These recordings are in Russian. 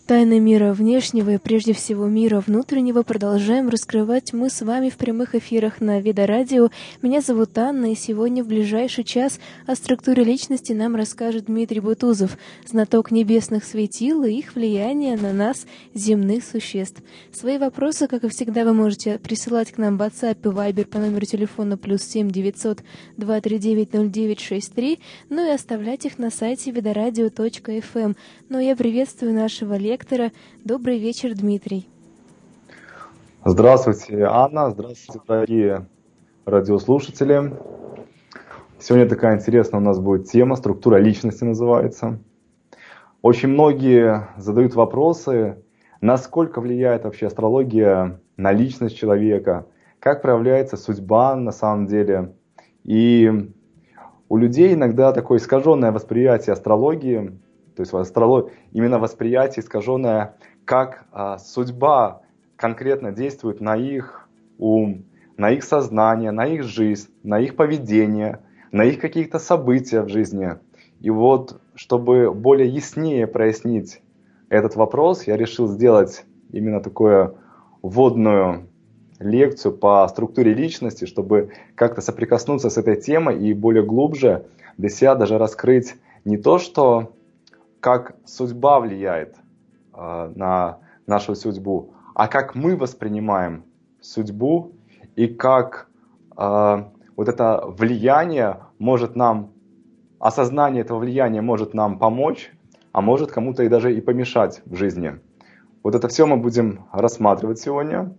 Тайны мира внешнего и прежде всего мира внутреннего продолжаем раскрывать мы с вами в прямых эфирах на Веда Радио. Меня зовут Анна, и сегодня в ближайший час о структуре личности нам расскажет Дмитрий Бутузов, знаток небесных светил и их влияния на нас, земных существ. Свои вопросы, как и всегда, вы можете присылать к нам в WhatsApp и Viber по номеру телефона +7 900 239 0963, ну и оставлять их на сайте vedoradio.fm. Но я приветствую нашего лектора. Добрый вечер, Дмитрий. Здравствуйте, Анна. Здравствуйте, дорогие радиослушатели. Сегодня такая интересная у нас будет тема, структура личности называется. Очень многие задают вопросы, насколько влияет вообще астрология на личность человека, как проявляется судьба на самом деле. И у людей иногда такое искаженное восприятие астрологии, то есть именно восприятие искаженное, как судьба конкретно действует на их ум, на их сознание, на их жизнь, на их поведение, на их какие-то события в жизни. И вот, чтобы более яснее прояснить этот вопрос, я решил сделать именно такую вводную лекцию по структуре личности, чтобы как-то соприкоснуться с этой темой и более глубже для себя даже раскрыть не то, что как судьба влияет на нашу судьбу, а как мы воспринимаем судьбу и как вот это влияние может нам, осознание этого влияния может нам помочь, а может кому-то и даже и помешать в жизни. Вот это все мы будем рассматривать сегодня.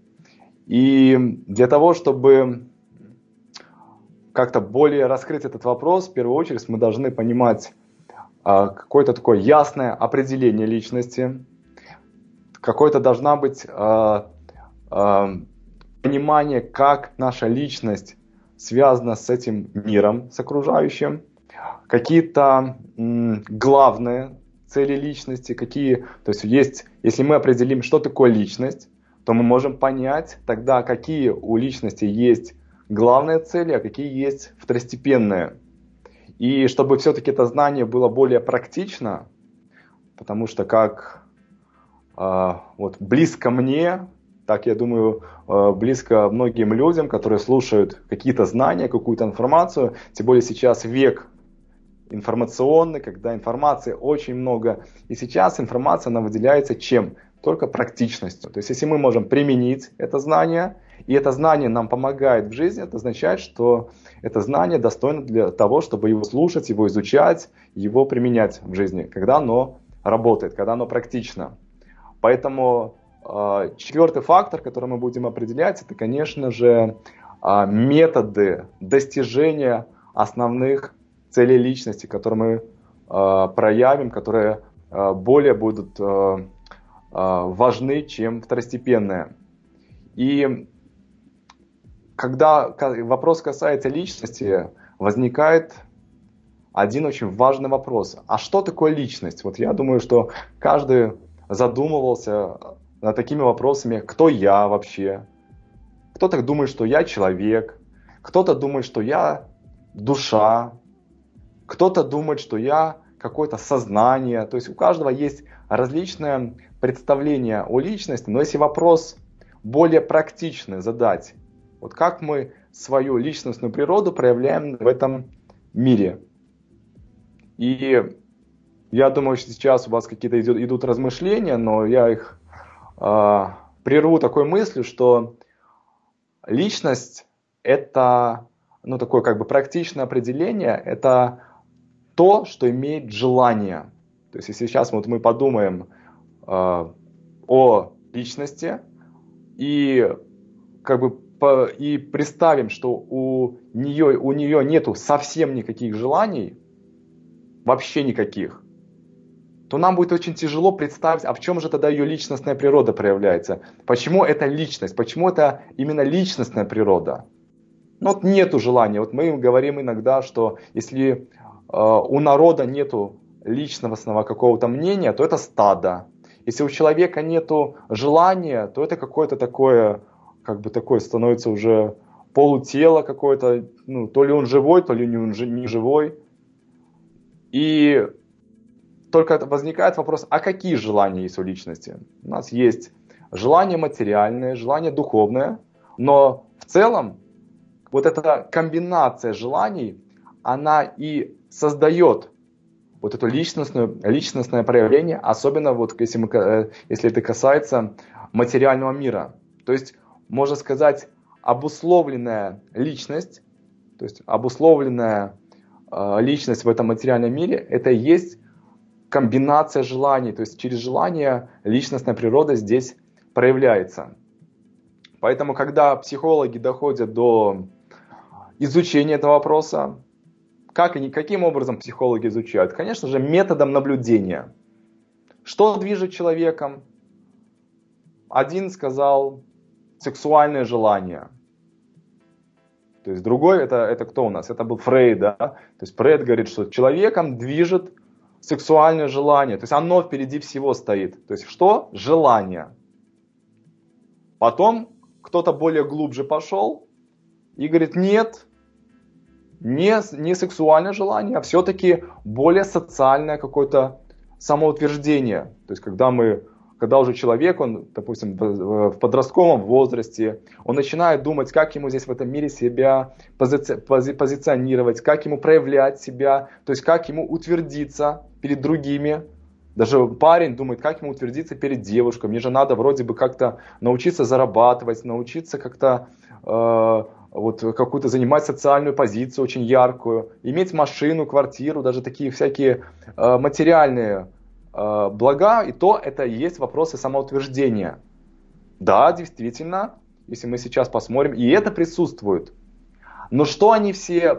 И для того, чтобы как-то более раскрыть этот вопрос, в первую очередь мы должны понимать какое-то такое ясное определение личности, какое-то должна быть понимание, как наша личность связана с этим миром, с окружающим, какие-то главные цели личности, то есть если мы определим, что такое личность, то мы можем понять тогда, какие у личности есть главные цели, а какие есть второстепенные. И чтобы все-таки это знание было более практично, потому что как вот близко мне, так я думаю, близко многим людям, которые слушают какие-то знания, какую-то информацию, тем более сейчас век информационный, когда информации очень много. И сейчас информация, она выделяется чем? Только практичностью. То есть если мы можем применить это знание, и это знание нам помогает в жизни, это означает, что это знание достойно для того, чтобы его слушать, его изучать, его применять в жизни, когда оно работает, когда оно практично. Поэтому четвертый фактор, который мы будем определять, это, конечно же, методы достижения основных целей личности, которые мы проявим, которые более будут важны, чем второстепенные. И когда вопрос касается личности, возникает один очень важный вопрос. А что такое личность? Вот я думаю, что каждый задумывался над такими вопросами. Кто я вообще? Кто-то думает, что я человек. Кто-то думает, что я душа. Кто-то думает, что я какое-то сознание. То есть у каждого есть различное представление о личности. Но если вопрос более практичный задать, вот как мы свою личностную природу проявляем в этом мире. И я думаю, что сейчас у вас какие-то идут размышления, но я их прерву такой мыслью, что личность это, такое как бы практичное определение, это то, что имеет желание. То есть если сейчас вот мы подумаем о личности и как бы и представим, что у нее нету совсем никаких желаний, вообще никаких, то нам будет очень тяжело представить, а в чем же тогда ее личностная природа проявляется. Почему это личность? Почему это именно личностная природа? Вот нету желания. Вот мы говорим иногда, что если у народа нету личностного какого-то мнения, то это стадо. Если у человека нету желания, то это какое-то такое, как бы такое становится уже полутело какое-то, то ли он живой, то ли не живой. И только возникает вопрос, а какие желания есть у личности? У нас есть желание материальное, желание духовное, но в целом вот эта комбинация желаний, она и создает вот это личностное проявление, особенно вот если это касается материального мира. То есть, можно сказать, обусловленная личность, то есть обусловленная личность в этом материальном мире, это и есть комбинация желаний, то есть через желание личностная природа здесь проявляется. Поэтому, когда психологи доходят до изучения этого вопроса, каким образом психологи изучают? Конечно же, методом наблюдения. Что движет человеком? Один сказал сексуальное желание. То есть другой, это кто у нас? Это был Фрейд, да? То есть Фрейд говорит, что человеком движет сексуальное желание. То есть оно впереди всего стоит. То есть что? Желание. Потом кто-то более глубже пошел и говорит, нет, не сексуальное желание, а все-таки более социальное какое-то самоутверждение. То есть когда уже человек, он, допустим, в подростковом возрасте, он начинает думать, как ему здесь в этом мире себя позиционировать, как ему проявлять себя, то есть как ему утвердиться перед другими. Даже парень думает, как ему утвердиться перед девушкой. Мне же надо вроде бы как-то научиться зарабатывать, научиться как-то какую-то занимать социальную позицию очень яркую, иметь машину, квартиру, даже такие всякие материальные блага, и то это и есть вопросы самоутверждения. Да, действительно, если мы сейчас посмотрим, и это присутствует. Но что они все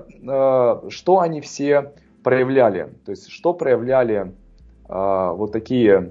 проявляли? То есть, что проявляли вот такие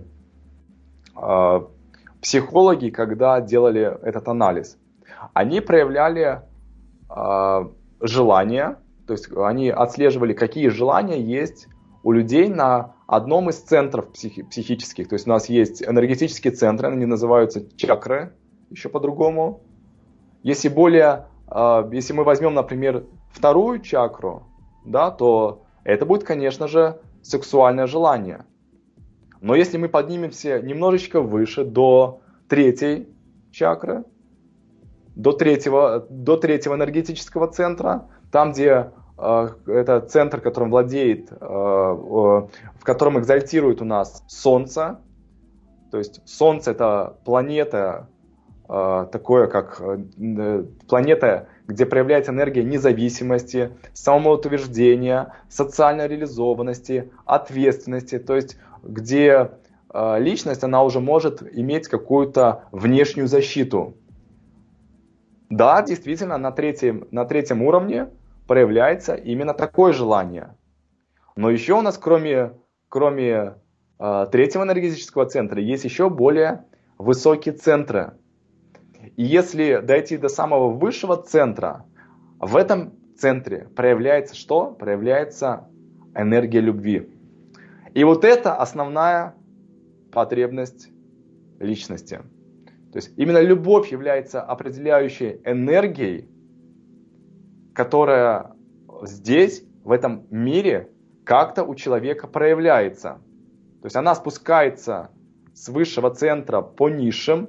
психологи, когда делали этот анализ? Они проявляли желания, то есть они отслеживали, какие желания есть у людей на одном из центров психических. То есть у нас есть энергетические центры, они называются чакры, еще по-другому. Если мы возьмем, например, вторую чакру, да, то это будет, конечно же, сексуальное желание. Но если мы поднимемся немножечко выше, до третьей чакры, до третьего энергетического центра, там, где это центр, которым владеет, в котором экзальтирует у нас Солнце. То есть Солнце — это планета, планета, где проявляется энергия независимости, самоутверждения, социальной реализованности, ответственности. То есть где личность, она уже может иметь какую-то внешнюю защиту. Да, действительно, на третьем уровне проявляется именно такое желание. Но еще у нас, кроме третьего энергетического центра, есть еще более высокие центры. И если дойти до самого высшего центра, в этом центре проявляется что? Проявляется энергия любви. И вот это основная потребность личности. То есть именно любовь является определяющей энергией, которая здесь, в этом мире, как-то у человека проявляется. То есть она спускается с высшего центра по низшим,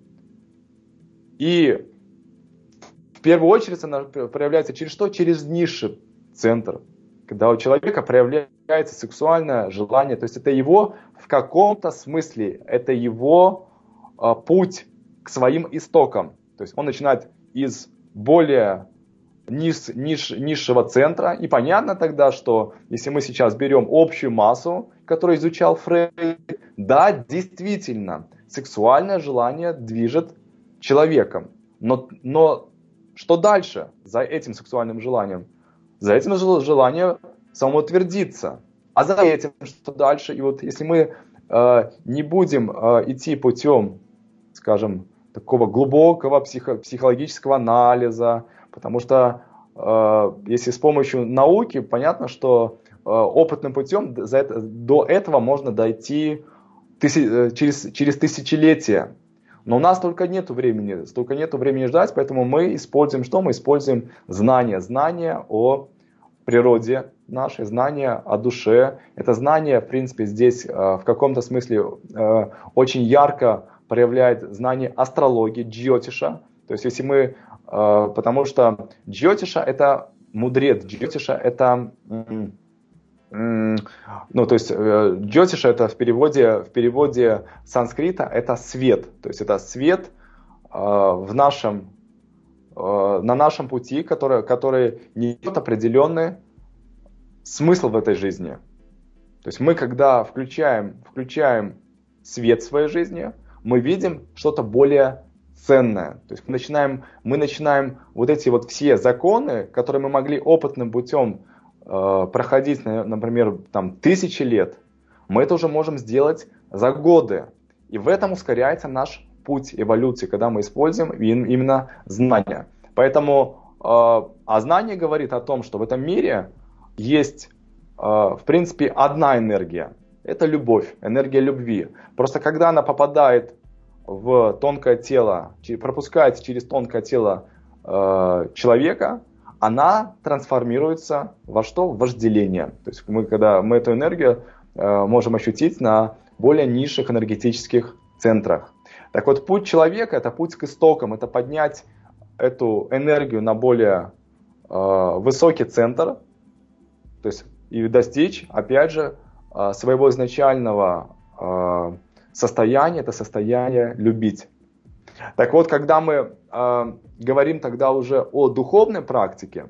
и в первую очередь она проявляется через что? Через низший центр. Когда у человека проявляется сексуальное желание, то есть это его в каком-то смысле, это его путь к своим истокам. То есть он начинает из более низшего центра. И понятно тогда, что если мы сейчас берем общую массу, которую изучал Фрейд, да, действительно, сексуальное желание движет человеком. Но что дальше за этим сексуальным желанием? За этим желанием самоутвердиться. А за этим что дальше? И вот если мы не будем идти путем, скажем, такого глубокого психологического анализа, потому что если с помощью науки, понятно, что опытным путем до этого можно дойти через тысячелетия. Но у нас столько нету времени ждать, поэтому мы используем что? Мы используем знания о природе наши, знания о душе. Это знание, в принципе, здесь в каком-то смысле очень ярко проявляет знание астрологии, джьотиша. То есть если мы, потому что джьотиша это мудрец, джьотиша это, ну то есть джьотиша это в переводе санскрита это свет. То есть это свет на нашем пути, который несет определенный смысл в этой жизни. То есть мы, когда включаем свет в своей жизни, мы видим что-то более ценное. То есть мы начинаем вот эти вот все законы, которые мы могли опытным путем проходить, например, там, 1000 лет, мы это уже можем сделать за годы. И в этом ускоряется наш путь эволюции, когда мы используем именно знания. Поэтому, а знание говорит о том, что в этом мире есть, в принципе, одна энергия. Это любовь, энергия любви. Просто когда она попадает в тонкое тело, пропускается через тонкое тело человека, она трансформируется во что? В вожделение. То есть мы эту энергию можем ощутить на более низших энергетических центрах. Так вот, путь человека – это путь к истокам, это поднять эту энергию на более высокий центр, то есть и достичь, опять же, своего изначального состояния, это состояние любить. Так вот, когда мы говорим тогда уже о духовной практике,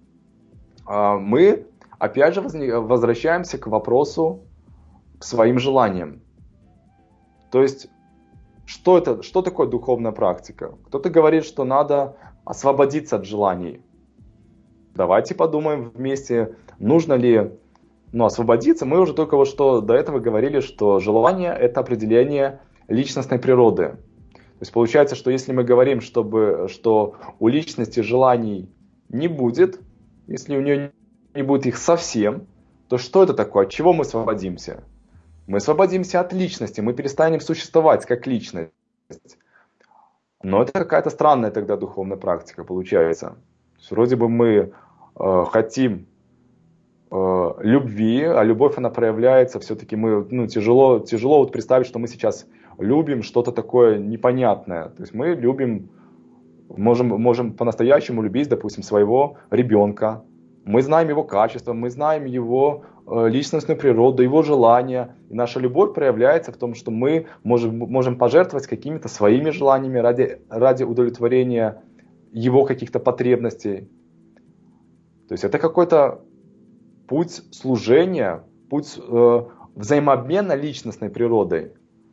мы опять же возвращаемся к вопросу, к своим желаниям. То есть, что такое духовная практика? Кто-то говорит, что надо освободиться от желаний. Давайте подумаем вместе, нужно ли освободиться. Мы уже только вот что до этого говорили, что желание – это определение личностной природы. То есть получается, что если мы говорим, что у личности желаний не будет, если у нее не будет их совсем, то что это такое? От чего мы освободимся? Мы освободимся от личности, мы перестанем существовать как личность. Но это какая-то странная тогда духовная практика получается. То есть вроде бы мы хотим любви, а любовь она проявляется, все-таки тяжело вот представить, что мы сейчас любим что-то такое непонятное. То есть мы любим, можем по-настоящему любить, допустим, своего ребенка. Мы знаем его качества, мы знаем его личностную природу, его желания. И наша любовь проявляется в том, что мы можем пожертвовать какими-то своими желаниями ради удовлетворения его каких-то потребностей. То есть это какой-то путь служения, путь взаимообмена личностной природой.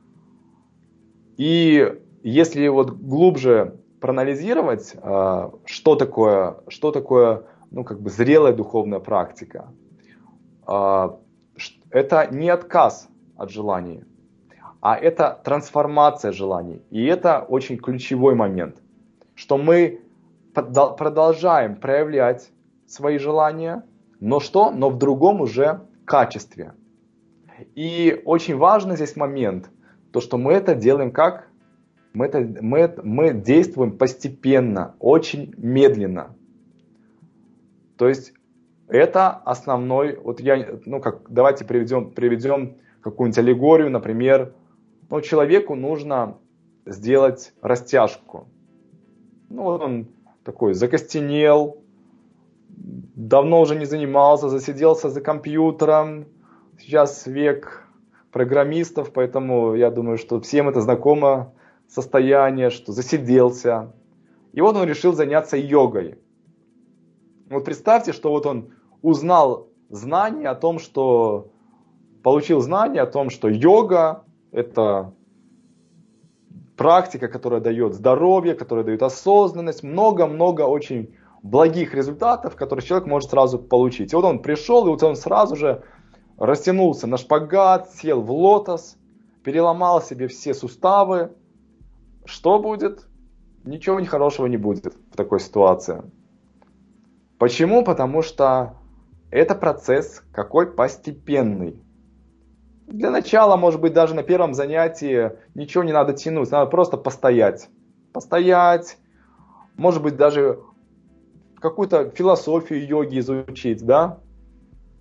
И если вот глубже проанализировать, что такое зрелая духовная практика, это не отказ от желаний, а это трансформация желаний. И это очень ключевой момент, что мы продолжаем проявлять свои желания, но в другом уже качестве. И очень важный здесь момент, то что мы это делаем как? Мы действуем постепенно, очень медленно. То есть это основной, давайте приведем какую-нибудь аллегорию, например, человеку нужно сделать растяжку. Он такой закостенел, давно уже не занимался, засиделся за компьютером. Сейчас век программистов, поэтому я думаю, что всем это знакомо состояние, что засиделся. И вот он решил заняться йогой. Вот представьте, что вот он узнал знание о том, что получил знание о том, что йога – это практика, которая дает здоровье, которая дает осознанность, много-много очень благих результатов, которые человек может сразу получить. И вот он пришел, и вот он сразу же растянулся на шпагат, сел в лотос, переломал себе все суставы. Что будет? Ничего хорошего не будет в такой ситуации. Почему? Потому что это процесс какой постепенный. Для начала, может быть, даже на первом занятии ничего не надо тянуть, надо просто постоять. Постоять, может быть, даже какую-то философию йоги изучить, да?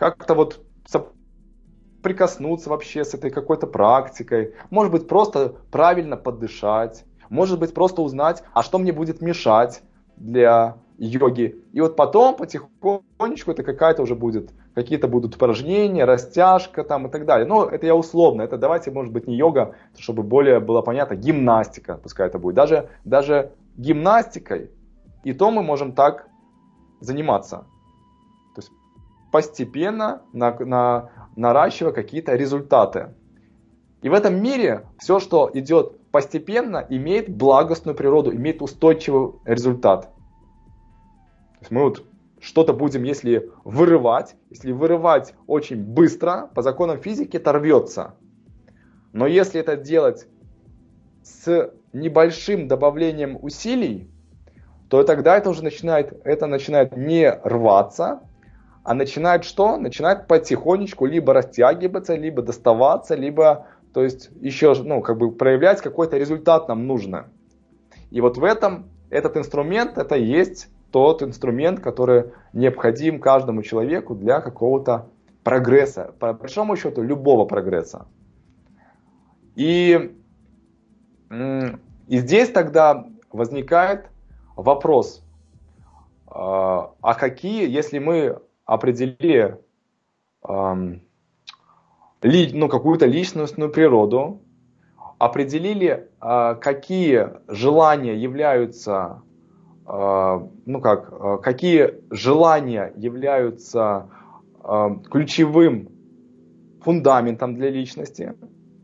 как-то вот прикоснуться вообще с этой какой-то практикой, может быть, просто правильно подышать, может быть, просто узнать, а что мне будет мешать для йоги. И вот потом потихонечку это какая-то уже будет, какие-то будут упражнения, растяжка там и так далее. Но это я условно, это давайте, может быть, не йога, чтобы более было понятно, гимнастика, пускай это будет. Даже гимнастикой, и то мы можем так заниматься. То есть постепенно наращивая какие-то результаты. И в этом мире все, что идет постепенно, имеет благостную природу, имеет устойчивый результат. То есть мы вот что-то будем, если вырывать очень быстро, по законам физики это рвется. Но если это делать с небольшим добавлением усилий, то тогда это уже начинает не рваться, а начинает что? Начинает потихонечку либо растягиваться, либо доставаться, либо, то есть еще, проявлять какой-то результат нам нужно. И вот в этом этот инструмент, это и есть тот инструмент, который необходим каждому человеку для какого-то прогресса, по большому счету любого прогресса. И здесь тогда возникает вопрос, а какие, если мы определили какую-то личностную природу, определили, какие желания являются, ключевым фундаментом для личности,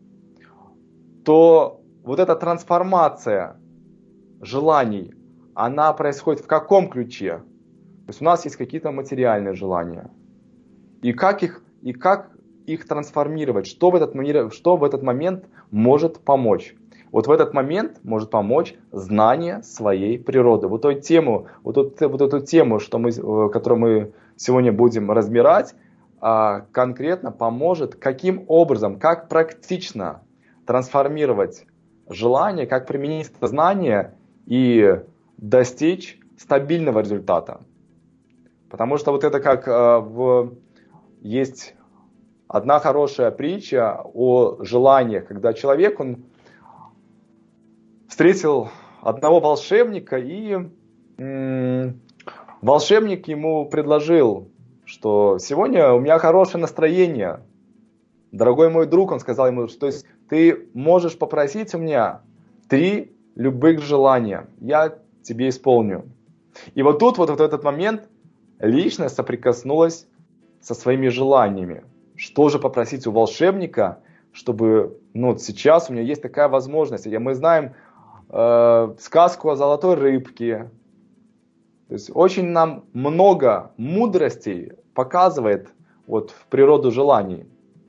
то вот эта трансформация желаний, она происходит в каком ключе? То есть у нас есть какие-то материальные желания. И как их трансформировать? Что в этот момент может помочь? Вот в этот момент может помочь знание своей природы. Вот эту тему, которую мы сегодня будем разбирать, конкретно поможет, каким образом, как практично трансформировать желание, как применить это знание и достичь стабильного результата. Потому что вот это есть одна хорошая притча о желаниях, когда человек, он встретил одного волшебника, и волшебник ему предложил, что сегодня у меня хорошее настроение. Дорогой мой друг, он сказал ему, что ты можешь попросить у меня 3 любых желания, я тебе исполню. И вот тут, вот в этот момент, личность соприкоснулась со своими желаниями. Что же попросить у волшебника, чтобы сейчас у меня есть такая возможность. Мы знаем сказку о золотой рыбке. То есть очень нам много мудростей показывает вот в природу желаний.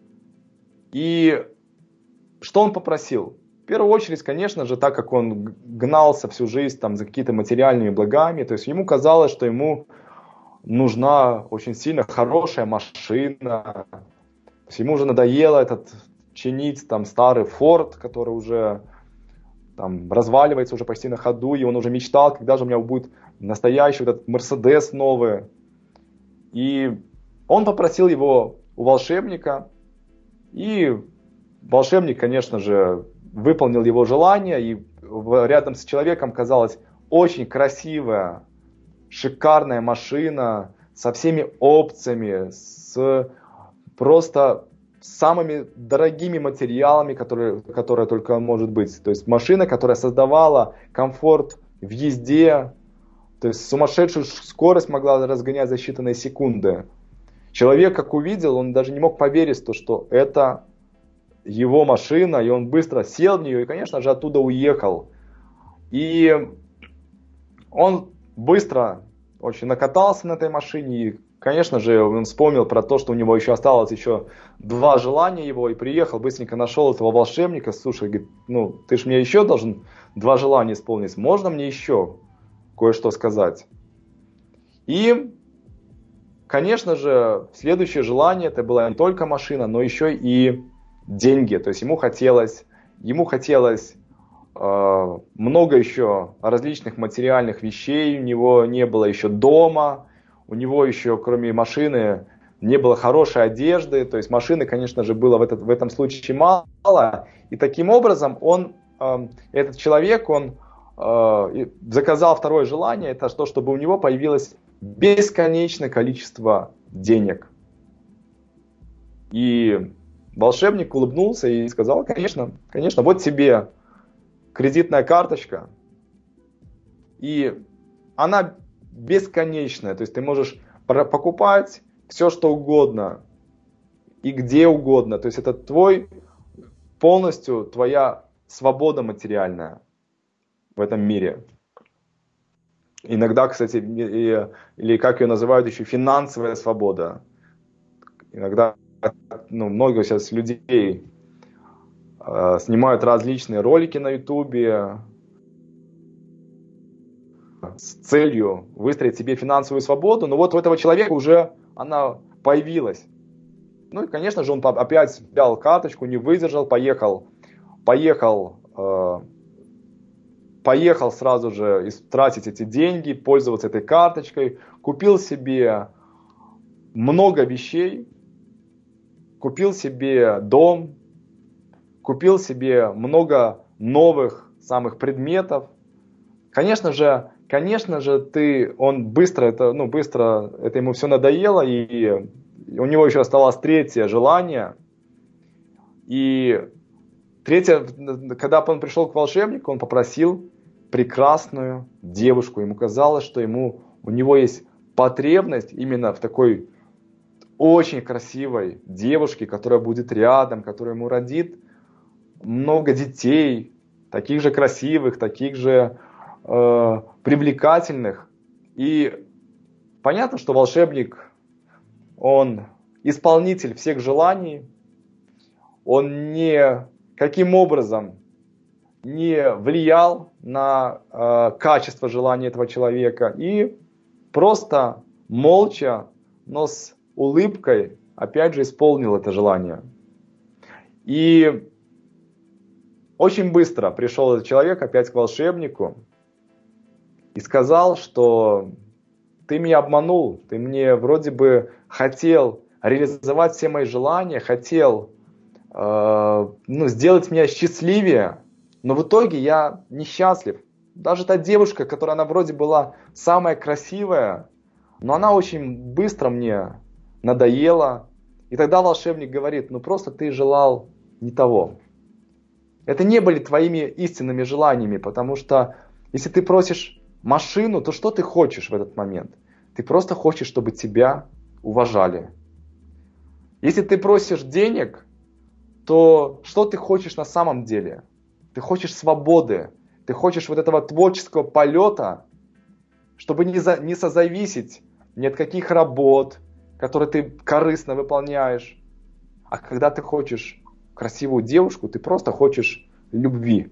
И что он попросил? В первую очередь, конечно же, так как он гнался всю жизнь за какими-то материальными благами, то есть ему казалось, что ему нужна очень сильно хорошая машина. То есть ему уже надоело чинить старый Форд, который уже разваливается уже почти на ходу, и он уже мечтал, когда же у меня будет настоящий этот Мерседес новый. И он попросил его у волшебника, и волшебник, конечно же, выполнил его желание, и рядом с человеком казалась очень красивая, шикарная машина со всеми опциями, с просто самыми дорогими материалами, которые только может быть. То есть машина, которая создавала комфорт в езде, то есть сумасшедшую скорость могла разгонять за считанные секунды. Человек, как увидел, он даже не мог поверить, что это его машина, и он быстро сел в нее и, конечно же, оттуда уехал. И он быстро очень накатался на этой машине, и, конечно же, он вспомнил про то, что у него еще осталось 2 желания его, и приехал, быстренько нашел этого волшебника. Слушай, говорит, ты же мне еще должен 2 желания исполнить, можно мне еще кое-что сказать? И, конечно же, следующее желание, это была не только машина, но еще и деньги. То есть ему хотелось много еще различных материальных вещей, у него не было еще дома, у него еще, кроме машины, не было хорошей одежды, то есть машины, конечно же, было в этом случае мало. И таким образом этот человек, он заказал второе желание, это то, чтобы у него появилось бесконечное количество денег. И волшебник улыбнулся и сказал: конечно, конечно, вот тебе кредитная карточка, и она бесконечная, то есть ты можешь покупать все, что угодно и где угодно, то есть это полностью твоя свобода материальная в этом мире. Иногда, кстати, или как ее называют еще, финансовая свобода. Иногда много сейчас людей снимают различные ролики на ютубе с целью выстроить себе финансовую свободу, но вот у этого человека уже она появилась. Ну и, конечно же, он опять взял карточку, не выдержал, поехал сразу же тратить эти деньги, пользоваться этой карточкой, купил себе много вещей, купил себе дом, купил себе много новых самых предметов. Конечно же, он быстро это ему все надоело, и у него еще оставалось третье желание. И третье, когда он пришел к волшебнику, он попросил прекрасную девушку. Ему казалось, что у него есть потребность именно в такой очень красивой девушке, которая будет рядом, которая ему родит много детей, таких же красивых, таких же привлекательных. И понятно, что волшебник, он исполнитель всех желаний, он никаким образом не влиял на качество желания этого человека и просто молча, но с улыбкой опять же исполнил это желание. И очень быстро пришел этот человек опять к волшебнику и сказал, что ты меня обманул, ты мне вроде бы хотел реализовать все мои желания, хотел сделать меня счастливее, но в итоге я несчастлив. Даже та девушка, которая она вроде была самая красивая, но она очень быстро мне надоела. И тогда волшебник говорит: просто ты желал не того. Это не были твоими истинными желаниями, потому что если ты просишь машину, то что ты хочешь в этот момент? Ты просто хочешь, чтобы тебя уважали. Если ты просишь денег, то что ты хочешь на самом деле? Ты хочешь свободы, ты хочешь вот этого творческого полета, чтобы не созависеть ни от каких работ, которые ты корыстно выполняешь. А когда ты хочешь красивую девушку, ты просто хочешь любви.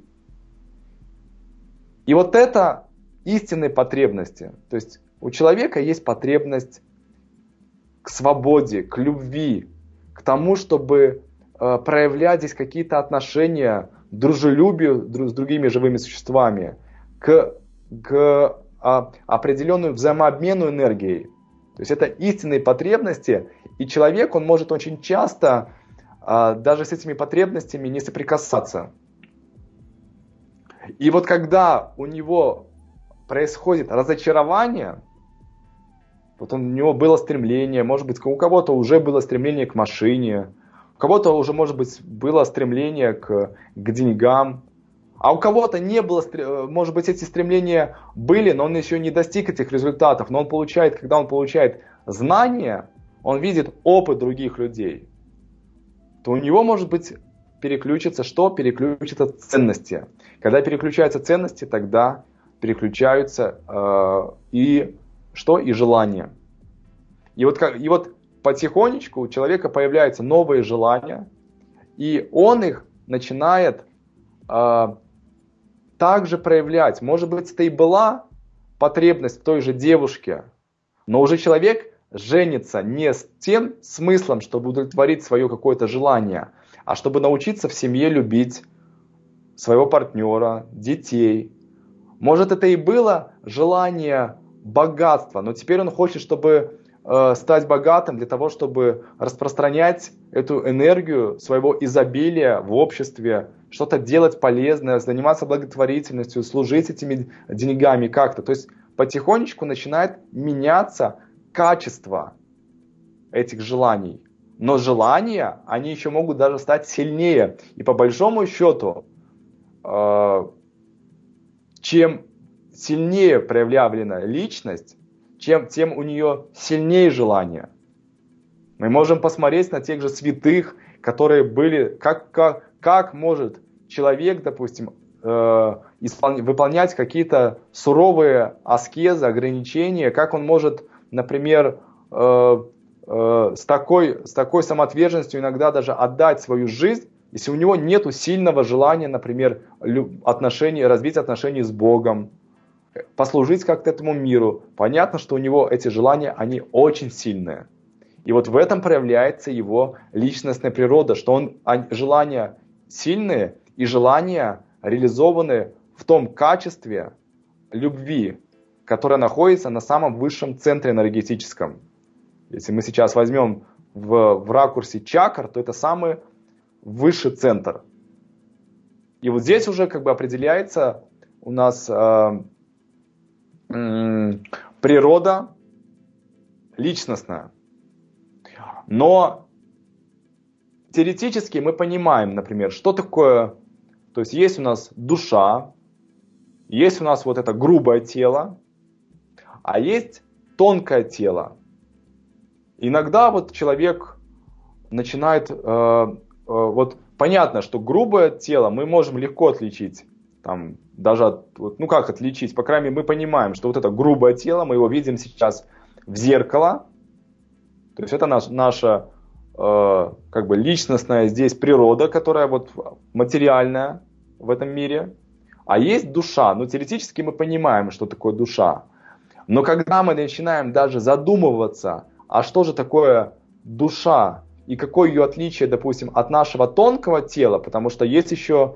И вот это истинные потребности. То есть у человека есть потребность к свободе, к любви, к тому, чтобы проявлять здесь какие-то отношения, дружелюбию с другими живыми существами, к определенному взаимообмену энергией. То есть это истинные потребности, и человек, он может очень часто даже с этими потребностями не соприкасаться. И вот когда у него происходит разочарование, вот у него было стремление, может быть, у кого-то уже было стремление к машине, у кого-то уже, может быть, было стремление к деньгам, а у кого-то не было, может быть, эти стремления были, но он еще не достиг этих результатов. Но когда он получает знания, он видит опыт других людей, то у него, может быть, переключится что? Переключатся ценности. Когда переключаются ценности, тогда переключаются и желания. И вот потихонечку у человека появляются новые желания, и он их начинает также проявлять. Может быть, это и была потребность в той же девушке, но уже человек женится не с тем смыслом, чтобы удовлетворить свое какое-то желание, а чтобы научиться в семье любить своего партнера, детей. Может, это и было желание богатства, но теперь он хочет, чтобы стать богатым, для того, чтобы распространять эту энергию своего изобилия в обществе, что-то делать полезное, заниматься благотворительностью, служить этими деньгами как-то. То есть потихонечку начинает меняться качество этих желаний. Но желания, они еще могут даже стать сильнее. И по большому счету, чем сильнее проявлена личность, тем у нее сильнее желания. Мы можем посмотреть на тех же святых, которые были, как может человек, допустим, выполнять какие-то суровые аскезы, ограничения, как он может, например, с такой самоотверженностью иногда даже отдать свою жизнь, если у него нет сильного желания, например, развить отношения с Богом, послужить как-то этому миру. Понятно, что у него эти желания, они очень сильные. И вот в этом проявляется его личностная природа, что желания сильные и желания реализованы в том качестве любви, которая находится на самом высшем центре энергетическом. Если мы сейчас возьмем в ракурсе чакр, то это самый высший центр. И вот здесь уже как бы определяется у нас природа личностная. Но теоретически мы понимаем, например, что такое, то есть у нас душа, есть у нас вот это грубое тело, а есть тонкое тело. Иногда вот человек начинает, вот понятно, что грубое тело мы можем легко отличить, там, даже, ну как отличить, по крайней мере мы понимаем, что вот это грубое тело, мы его видим сейчас в зеркало, то есть это наша как бы личностная здесь природа, которая вот материальная в этом мире, а есть душа, ну теоретически мы понимаем, что такое душа, но когда мы начинаем даже задумываться, а что же такое душа и какое ее отличие, допустим, от нашего тонкого тела, потому что есть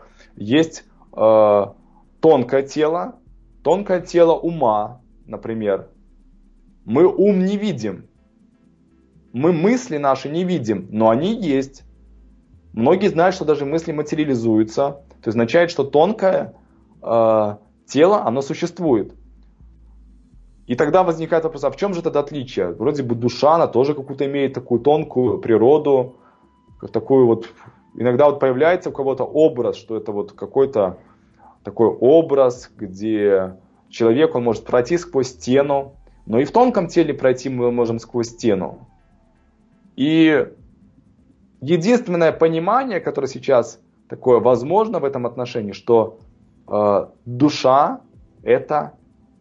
тонкое тело ума, например. Мы ум не видим, мы мысли наши не видим, но они есть. Многие знают, что даже мысли материализуются, то означает, что тонкое тело, оно существует. И тогда возникает вопрос, а в чем же тогда отличие? Вроде бы душа, она тоже какую-то имеет такую тонкую природу, такую вот, иногда вот появляется у кого-то образ, что это вот какой-то такой образ, где человек, он может пройти сквозь стену, но и в тонком теле пройти мы можем сквозь стену. И единственное понимание, которое сейчас такое возможно в этом отношении, что душа это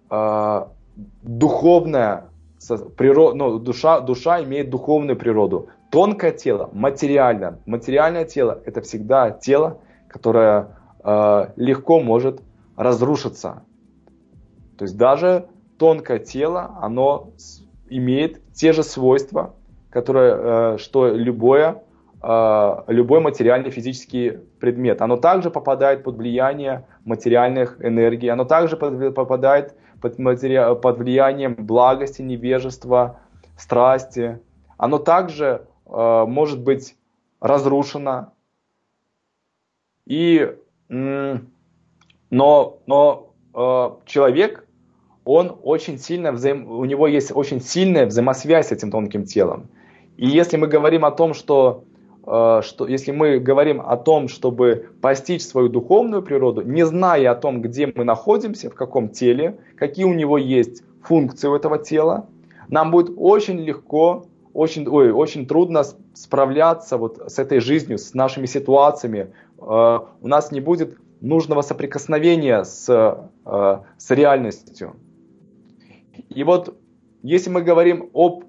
духовная природа, ну, душа имеет духовную природу. Тонкое тело, материальное тело это всегда тело, которое легко может разрушиться. То есть даже тонкое тело, оно имеет те же свойства, которые, что любой материальный физический предмет. Оно также попадает под влияние материальных энергий, оно также попадает под влиянием благости, невежества, страсти. Оно также может быть разрушено. Но человек, он очень сильно у него есть очень сильная взаимосвязь с этим тонким телом. И если мы говорим о том, если мы говорим о том, чтобы постичь свою духовную природу, не зная о том, где мы находимся, в каком теле, какие у него есть функции у этого тела, нам будет очень легко, очень трудно справляться вот с этой жизнью, с нашими ситуациями. У нас не будет нужного соприкосновения с реальностью. И вот если мы говорим о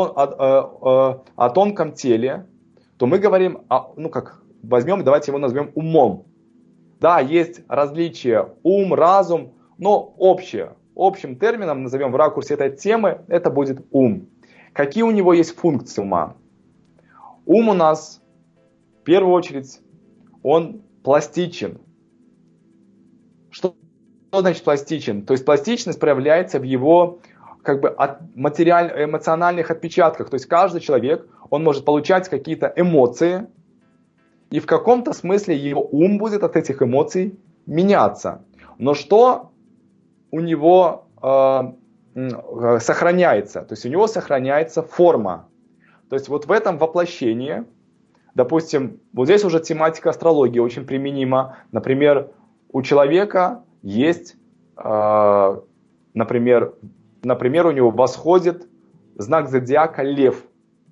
тонком теле, то мы говорим, давайте его назовем умом. Да, есть различия ум, разум, но общим термином назовем в ракурсе этой темы, это будет ум. Какие у него есть функции ума? Ум у нас, в первую очередь, он пластичен. Что значит пластичен? То есть пластичность проявляется в его как бы эмоциональных отпечатках. То есть каждый человек, он может получать какие-то эмоции, и в каком-то смысле его ум будет от этих эмоций меняться. Но что у него сохраняется? То есть у него сохраняется форма. То есть вот в этом воплощении, допустим, вот здесь уже тематика астрологии очень применима. Например, у человека есть, например, у него восходит знак зодиака Лев.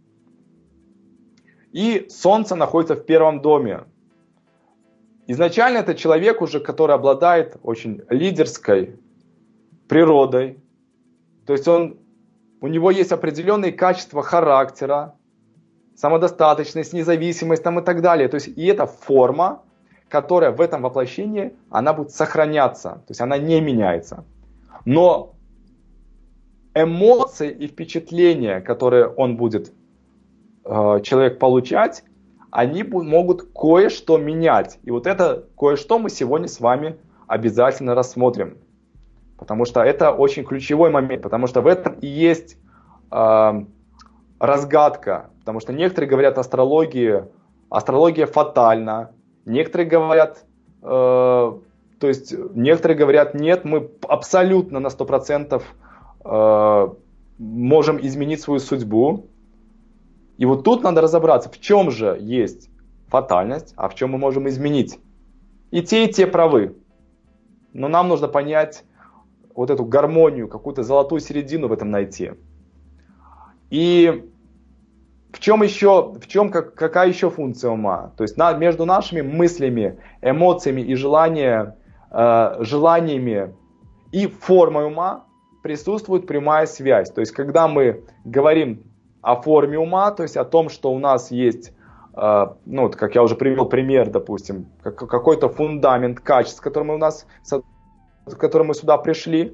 И Солнце находится в первом доме. Изначально это человек уже, который обладает очень лидерской природой. То есть у него есть определенные качества характера, самодостаточность, независимость там и так далее. То есть и эта форма, которая в этом воплощении, она будет сохраняться. То есть она не меняется. Но эмоции и впечатления, которые он будет, человек, получать, они могут кое-что менять. И вот это кое-что мы сегодня с вами обязательно рассмотрим. Потому что это очень ключевой момент. Потому что в этом и есть разгадка. Потому что некоторые говорят, астрология фатальна. Некоторые говорят, нет, мы абсолютно на 100% можем изменить свою судьбу. И вот тут надо разобраться, в чем же есть фатальность, а в чем мы можем изменить. И те правы. Но нам нужно понять вот эту гармонию, какую-то золотую середину в этом найти. И какая еще функция ума? То есть между нашими мыслями, эмоциями и желаниями и формой ума присутствует прямая связь. То есть когда мы говорим о форме ума, то есть о том, что у нас есть, как я уже привел пример, допустим, какой-то фундамент качеств, с которым мы сюда пришли,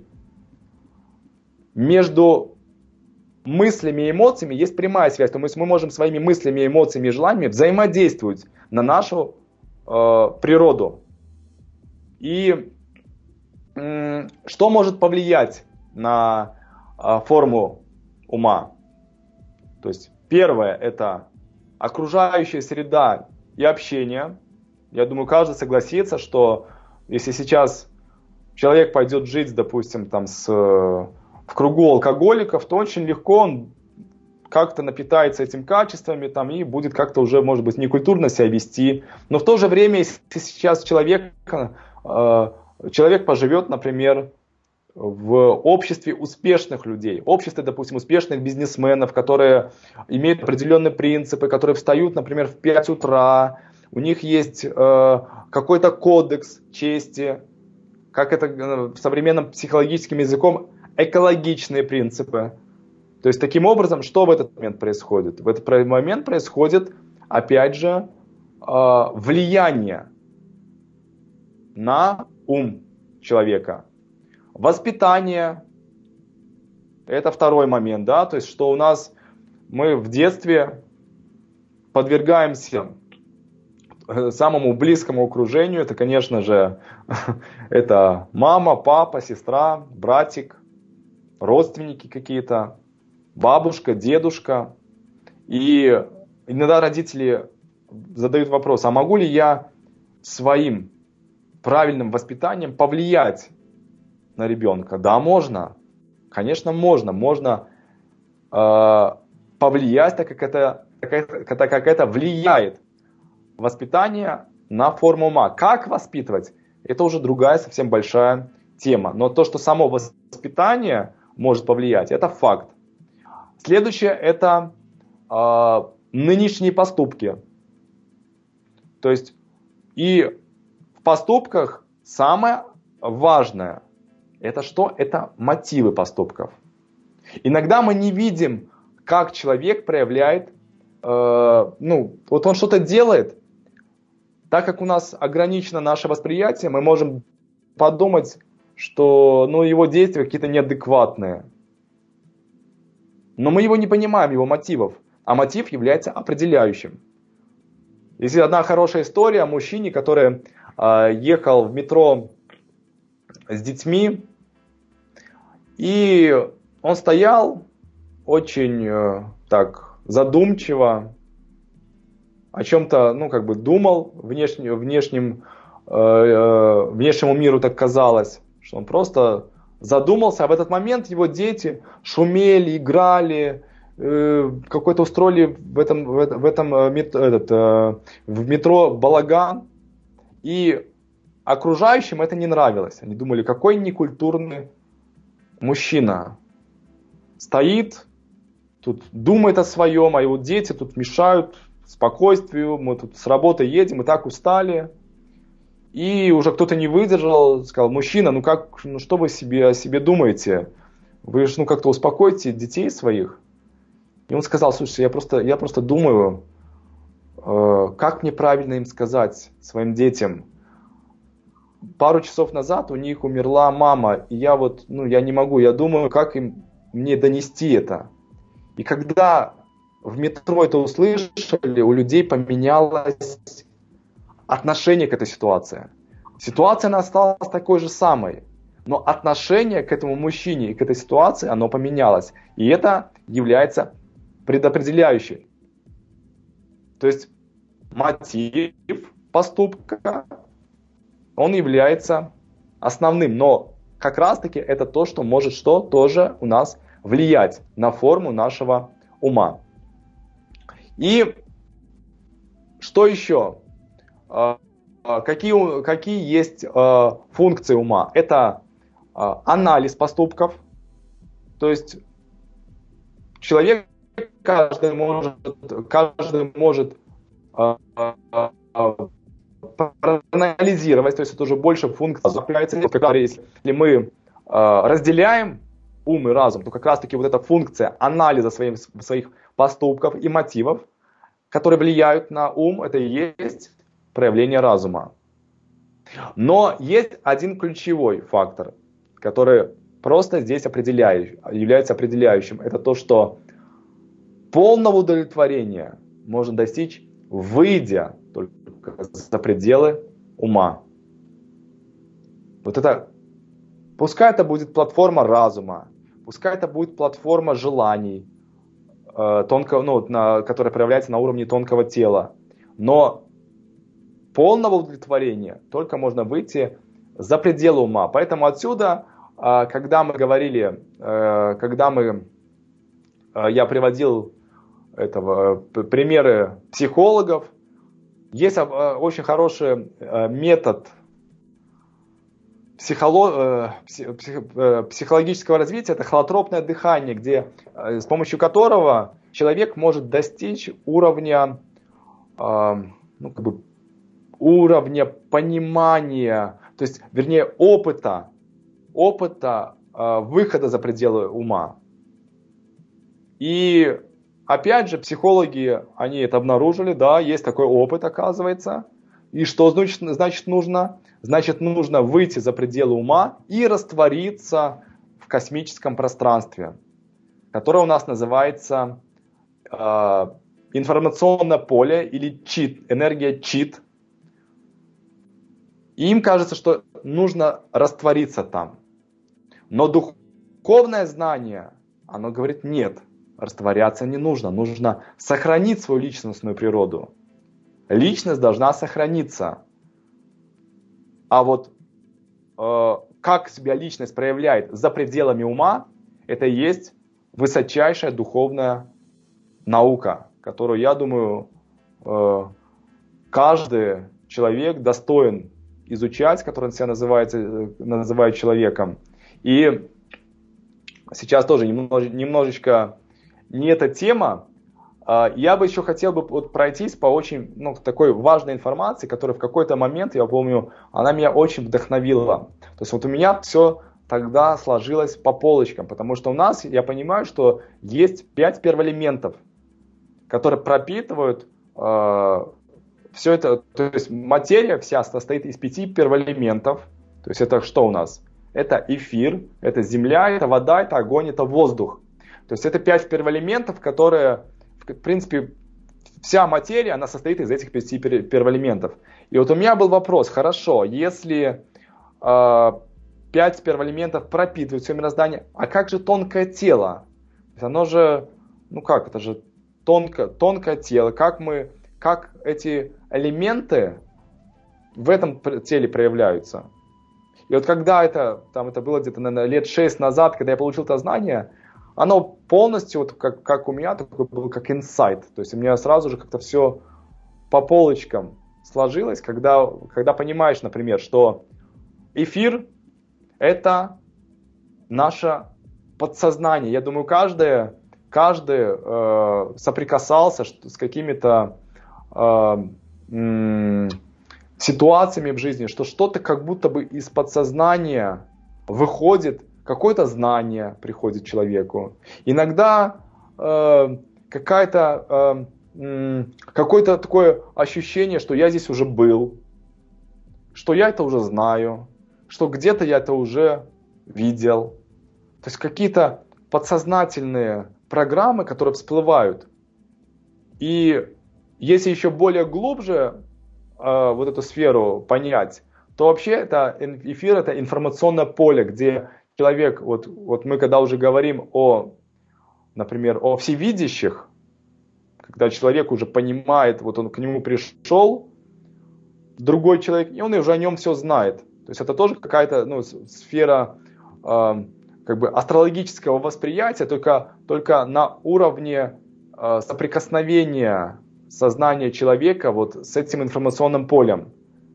между мыслями и эмоциями есть прямая связь. То есть мы можем своими мыслями, эмоциями и желаниями взаимодействовать на нашу природу. И что может повлиять на форму ума? То есть первое – это окружающая среда и общение. Я думаю, каждый согласится, что если сейчас человек пойдет жить, допустим, в кругу алкоголиков, то очень легко он как-то напитается этими качествами и будет как-то уже, может быть, некультурно себя вести. Но в то же время, если сейчас человек поживет, например, в обществе успешных людей, обществе, допустим, успешных бизнесменов, которые имеют определенные принципы, которые встают, например, в 5 утра, у них есть какой-то кодекс чести, как это современным психологическим языком, экологичные принципы. То есть таким образом, что в этот момент происходит? В этот момент происходит, опять же, влияние на ум человека. Воспитание – это второй момент, да, то есть что мы в детстве подвергаемся самому близкому окружению, это, конечно же, это мама, папа, сестра, братик, родственники какие-то, бабушка, дедушка. И иногда родители задают вопрос, а могу ли я своим правильным воспитанием повлиять на ребенка? Да, можно. Конечно, можно. Можно повлиять, так как это влияет воспитание на форму ума. Как воспитывать? Это уже другая совсем большая тема. Но то, что само воспитание может повлиять, это факт. Следующее – это нынешние поступки. То есть и в поступках самое важное – это что? Это мотивы поступков. Иногда мы не видим, как человек проявляет, вот он что-то делает, так как у нас ограничено наше восприятие, мы можем подумать, что его действия какие-то неадекватные. Но мы его не понимаем, его мотивов. А мотив является определяющим. Есть одна хорошая история о мужчине, который ехал в метро с детьми. И он стоял очень так задумчиво, о чем-то, ну, как бы думал, внешнему миру так казалось, что он просто задумался, а в этот момент его дети шумели, играли, какой-то устроили в метро балаган, и окружающим это не нравилось. Они думали, какой некультурный мужчина стоит, тут думает о своем, а его дети тут мешают спокойствию, мы тут с работы едем, мы так устали. И уже кто-то не выдержал, сказал: мужчина, что вы о себе думаете? Вы же как-то успокойте детей своих. И он сказал: слушай, я просто думаю, как мне правильно им сказать, своим детям. Пару часов назад у них умерла мама, и я не могу, я думаю, как мне донести это. И когда в метро это услышали, у людей поменялось отношение к этой ситуации. Ситуация она осталась такой же самой, но отношение к этому мужчине и к этой ситуации, оно поменялось. И это является предопределяющим. То есть мотив поступка, он является основным, но как раз таки это то, что может тоже у нас влиять на форму нашего ума. И что еще? Какие есть функции ума? Это анализ поступков, то есть человек каждый может проанализировать, то есть это уже больше функция. Если мы разделяем ум и разум, то как раз таки вот эта функция анализа своих поступков и мотивов, которые влияют на ум, это и есть проявление разума. Но есть один ключевой фактор, который просто здесь является определяющим. Это то, что полного удовлетворения можно достичь, выйдя только за пределы ума. Вот это, пускай это будет платформа разума, пускай это будет платформа желаний, которая проявляется на уровне тонкого тела, но полного удовлетворения только можно выйти за пределы ума. Поэтому отсюда, когда я приводил примеры психологов, есть очень хороший метод психологического развития, это холотропное дыхание, с помощью которого человек может достичь уровня понимания, то есть, вернее, опыта выхода за пределы ума. И опять же, психологи, они это обнаружили, да, есть такой опыт, оказывается. И что значит нужно? Значит, нужно выйти за пределы ума и раствориться в космическом пространстве, которое у нас называется информационное поле или чит, энергия чит. И им кажется, что нужно раствориться там. Но духовное знание, оно говорит: нет, растворяться не нужно. Нужно сохранить свою личностную природу. Личность должна сохраниться. А вот как себя личность проявляет за пределами ума, это и есть высочайшая духовная наука, которую, я думаю, каждый человек достоин изучать, который себя называет человеком. И сейчас тоже немножечко не эта тема. Я бы еще хотел пройтись по очень такой важной информации, которая в какой-то момент, я помню, она меня очень вдохновила. То есть вот у меня все тогда сложилось по полочкам, потому что у нас, я понимаю, что есть 5 первоэлементов, которые пропитывают все это. То есть материя вся состоит из 5 первоэлементов. То есть это что у нас? Это эфир, это земля, это вода, это огонь, это воздух. То есть это 5 первоэлементов, которые, в принципе, вся материя, она состоит из этих 5 первоэлементов. И вот у меня был вопрос: хорошо, если 5 5 первоэлементов пропитывают все мироздание. А как же тонкое тело? Оно же, это же тонкое тело. Как эти элементы в этом теле проявляются? И вот когда это было где-то, наверное, лет 6 назад, когда я получил это знание, оно полностью, вот как у меня, такой был как инсайт. То есть у меня сразу же как-то все по полочкам сложилось, когда понимаешь, например, что эфир — это наше подсознание. Я думаю, каждый соприкасался с какими-то ситуациями в жизни, что что-то как будто бы из подсознания выходит, какое-то знание приходит человеку. Иногда какое-то такое ощущение, что я здесь уже был, что я это уже знаю, что где-то я это уже видел. То есть какие-то подсознательные программы, которые всплывают. И если еще более глубже вот эту сферу понять, то вообще эфир — это информационное поле, где человек, вот мы когда уже говорим например, о всевидящих, когда человек уже понимает, вот он к нему пришел, другой человек, и он уже о нем все знает. То есть это тоже какая-то сфера астрологического восприятия, только на уровне соприкосновения сознания человека вот с этим информационным полем.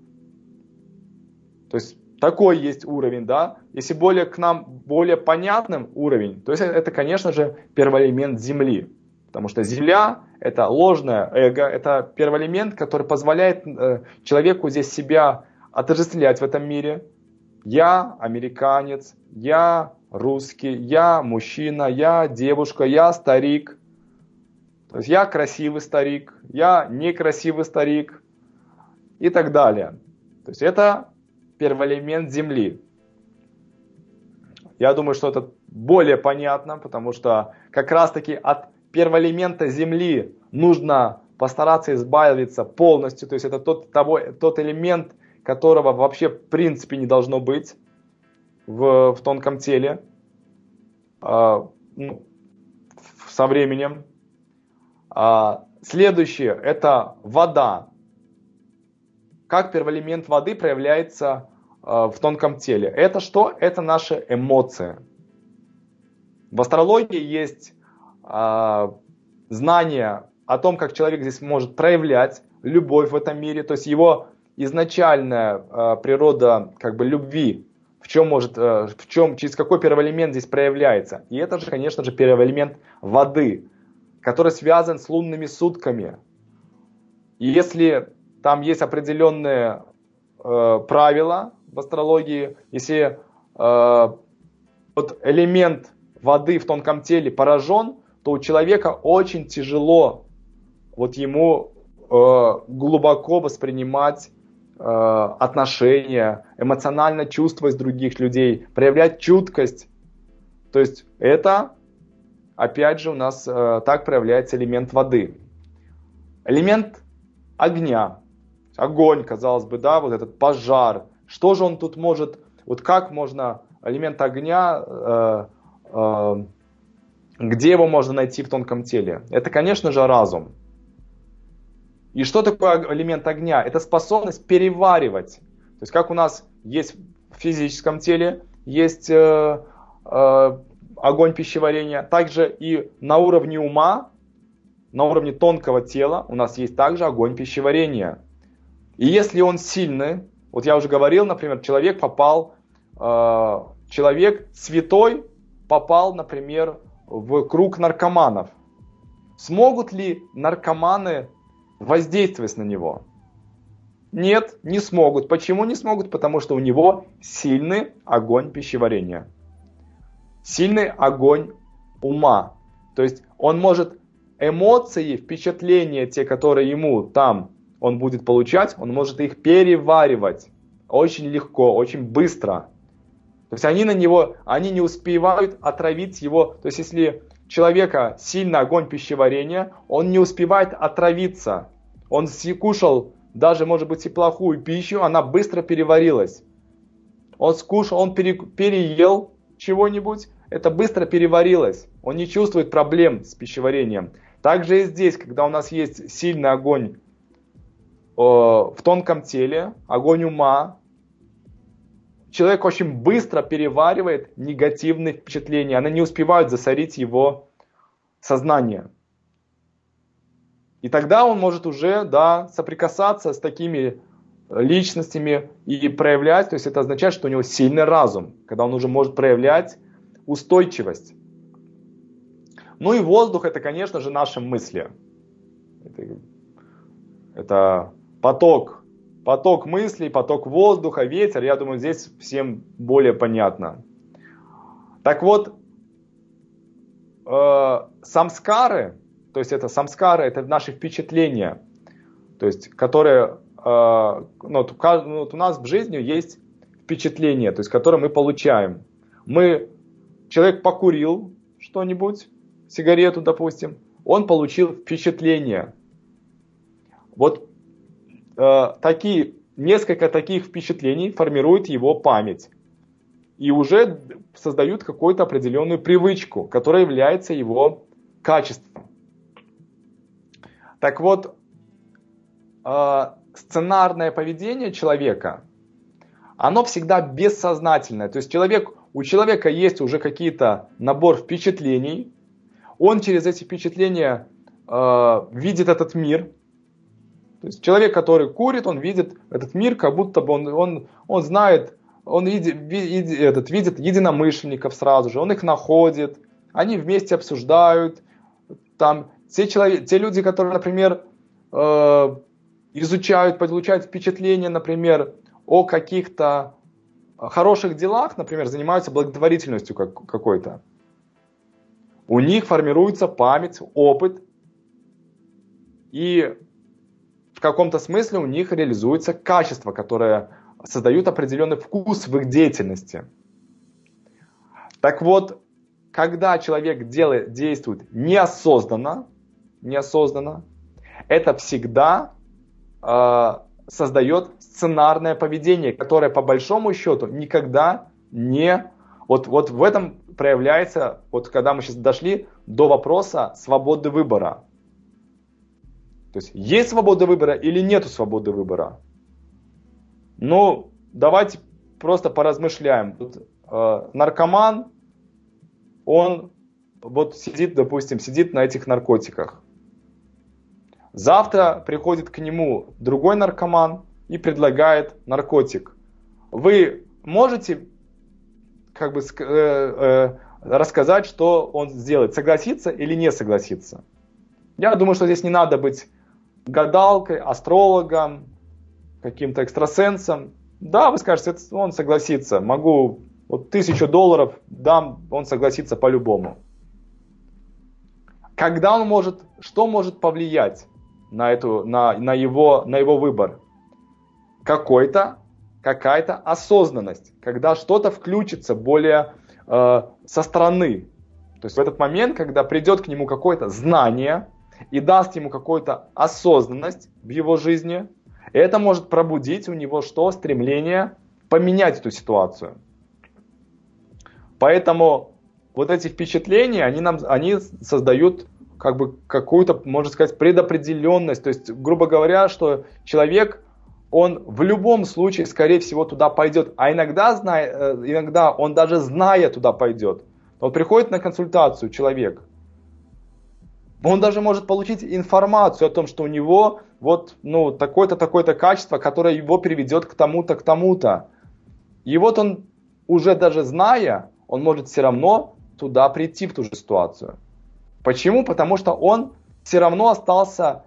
То есть такой есть уровень, да. Если к нам более понятным уровень, то есть это, конечно же, первоэлемент Земли. Потому что Земля — это ложное эго, это первоэлемент, который позволяет человеку здесь себя отождествлять в этом мире. Я американец, я русский, я мужчина, я девушка, я старик. То есть я красивый старик, я некрасивый старик и так далее. То есть это первоэлемент Земли. Я думаю, что это более понятно, потому что как раз-таки от первоэлемента Земли нужно постараться избавиться полностью. То есть это тот элемент, которого вообще в принципе не должно быть в тонком теле со временем. Следующее — это вода. Как первоэлемент воды проявляется в тонком теле? Это что? Это наши эмоции. В астрологии есть знание о том, как человек здесь может проявлять любовь в этом мире, то есть его изначальная природа любви, через какой первоэлемент здесь проявляется. И это же, конечно же, первоэлемент воды, который связан с лунными сутками. И если там есть определенные правила в астрологии, если элемент воды в тонком теле поражен, то у человека очень тяжело ему глубоко воспринимать отношения, эмоционально чувствовать других людей, проявлять чуткость. То есть это, опять же, у нас так проявляется элемент воды. Элемент огня. Огонь, казалось бы, да, вот этот пожар. Что же он тут может, как можно элемент огня, где его можно найти в тонком теле? Это, конечно же, разум. И что такое элемент огня? Это способность переваривать. То есть как у нас есть в физическом теле, есть огонь пищеварения, также и на уровне ума, на уровне тонкого тела у нас есть также огонь пищеварения. И если он сильный, я уже говорил, например, человек святой попал, например, в круг наркоманов. Смогут ли наркоманы воздействовать на него? Нет, не смогут. Почему не смогут? Потому что у него сильный огонь пищеварения. Сильный огонь ума. То есть он может эмоции, впечатления, те, которые ему там он будет получать, он может их переваривать очень легко, очень быстро. То есть они не успевают отравить его. То есть если у человека сильный огонь пищеварения, он не успевает отравиться. Он кушал даже, может быть, и плохую пищу, она быстро переварилась. он скушал, он переел чего-нибудь, это быстро переварилось. Он не чувствует проблем с пищеварением. Также и здесь, когда у нас есть сильный огонь в тонком теле, огонь ума, человек очень быстро переваривает негативные впечатления. Они не успевают засорить его сознание. И тогда он может уже, да, соприкасаться с такими личностями и проявлять, то есть это означает, что у него сильный разум, когда он уже может проявлять устойчивость. Ну и воздух — это, конечно же, наши мысли. Это поток мыслей, поток воздуха, ветер. Я думаю, здесь всем более понятно. Так вот, самскары, то есть это самскары, это наши впечатления, то есть которые, у нас в жизни есть впечатления, то есть которые мы получаем. Человек покурил что-нибудь, сигарету, допустим, он получил впечатление. Вот несколько таких впечатлений формирует его память и уже создают какую-то определенную привычку, которая является его качеством. Так вот, сценарное поведение человека, оно всегда бессознательное. То есть у человека есть уже какие-то набор впечатлений, он через эти впечатления видит этот мир. То есть человек, который курит, он видит этот мир, как будто бы он знает, он видит единомышленников сразу же, он их находит, они вместе обсуждают. Там, те люди, которые, например, получают впечатление, например, о каких-то хороших делах, например, занимаются благотворительностью какой-то, у них формируется память, опыт, и в каком-то смысле у них реализуется качество, которое создает определенный вкус в их деятельности. Так вот, когда человек действует неосознанно, это всегда создает сценарное поведение, которое по большому счету никогда не... Вот в этом проявляется, вот когда мы сейчас дошли до вопроса свободы выбора. То есть свобода выбора или нету свободы выбора? Ну, давайте просто поразмышляем. Наркоман, он сидит на этих наркотиках. Завтра приходит к нему другой наркоман и предлагает наркотик. Вы можете рассказать, что он сделает, согласиться или не согласиться? Я думаю, что здесь не надо быть гадалкой, астрологом, каким-то экстрасенсом. Да, вы скажете, он согласится, могу $1000 дам, он согласится по-любому. Что может повлиять на его выбор? Какая-то осознанность, когда что-то включится более со стороны. То есть в этот момент, когда придет к нему какое-то знание и даст ему какую-то осознанность в его жизни, это может пробудить у него стремление поменять эту ситуацию. Поэтому вот эти впечатления, они создают какую-то, можно сказать, предопределенность. То есть, грубо говоря, что человек, он в любом случае, скорее всего, туда пойдет. А иногда он даже зная туда пойдет. Вот приходит на консультацию человек, он даже может получить информацию о том, что у него такое-то качество, которое его приведет к тому-то, к тому-то. И вот он, уже даже зная, он может все равно туда прийти, в ту же ситуацию. Почему? Потому что он все равно остался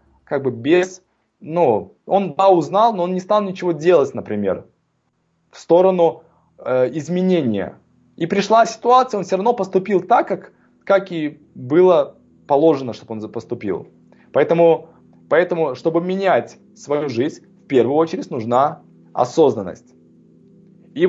он узнал, но он не стал ничего делать, например, в сторону изменения. И пришла ситуация, он все равно поступил так, как и было положено, чтобы он поступил. Поэтому, чтобы менять свою жизнь, в первую очередь нужна осознанность. И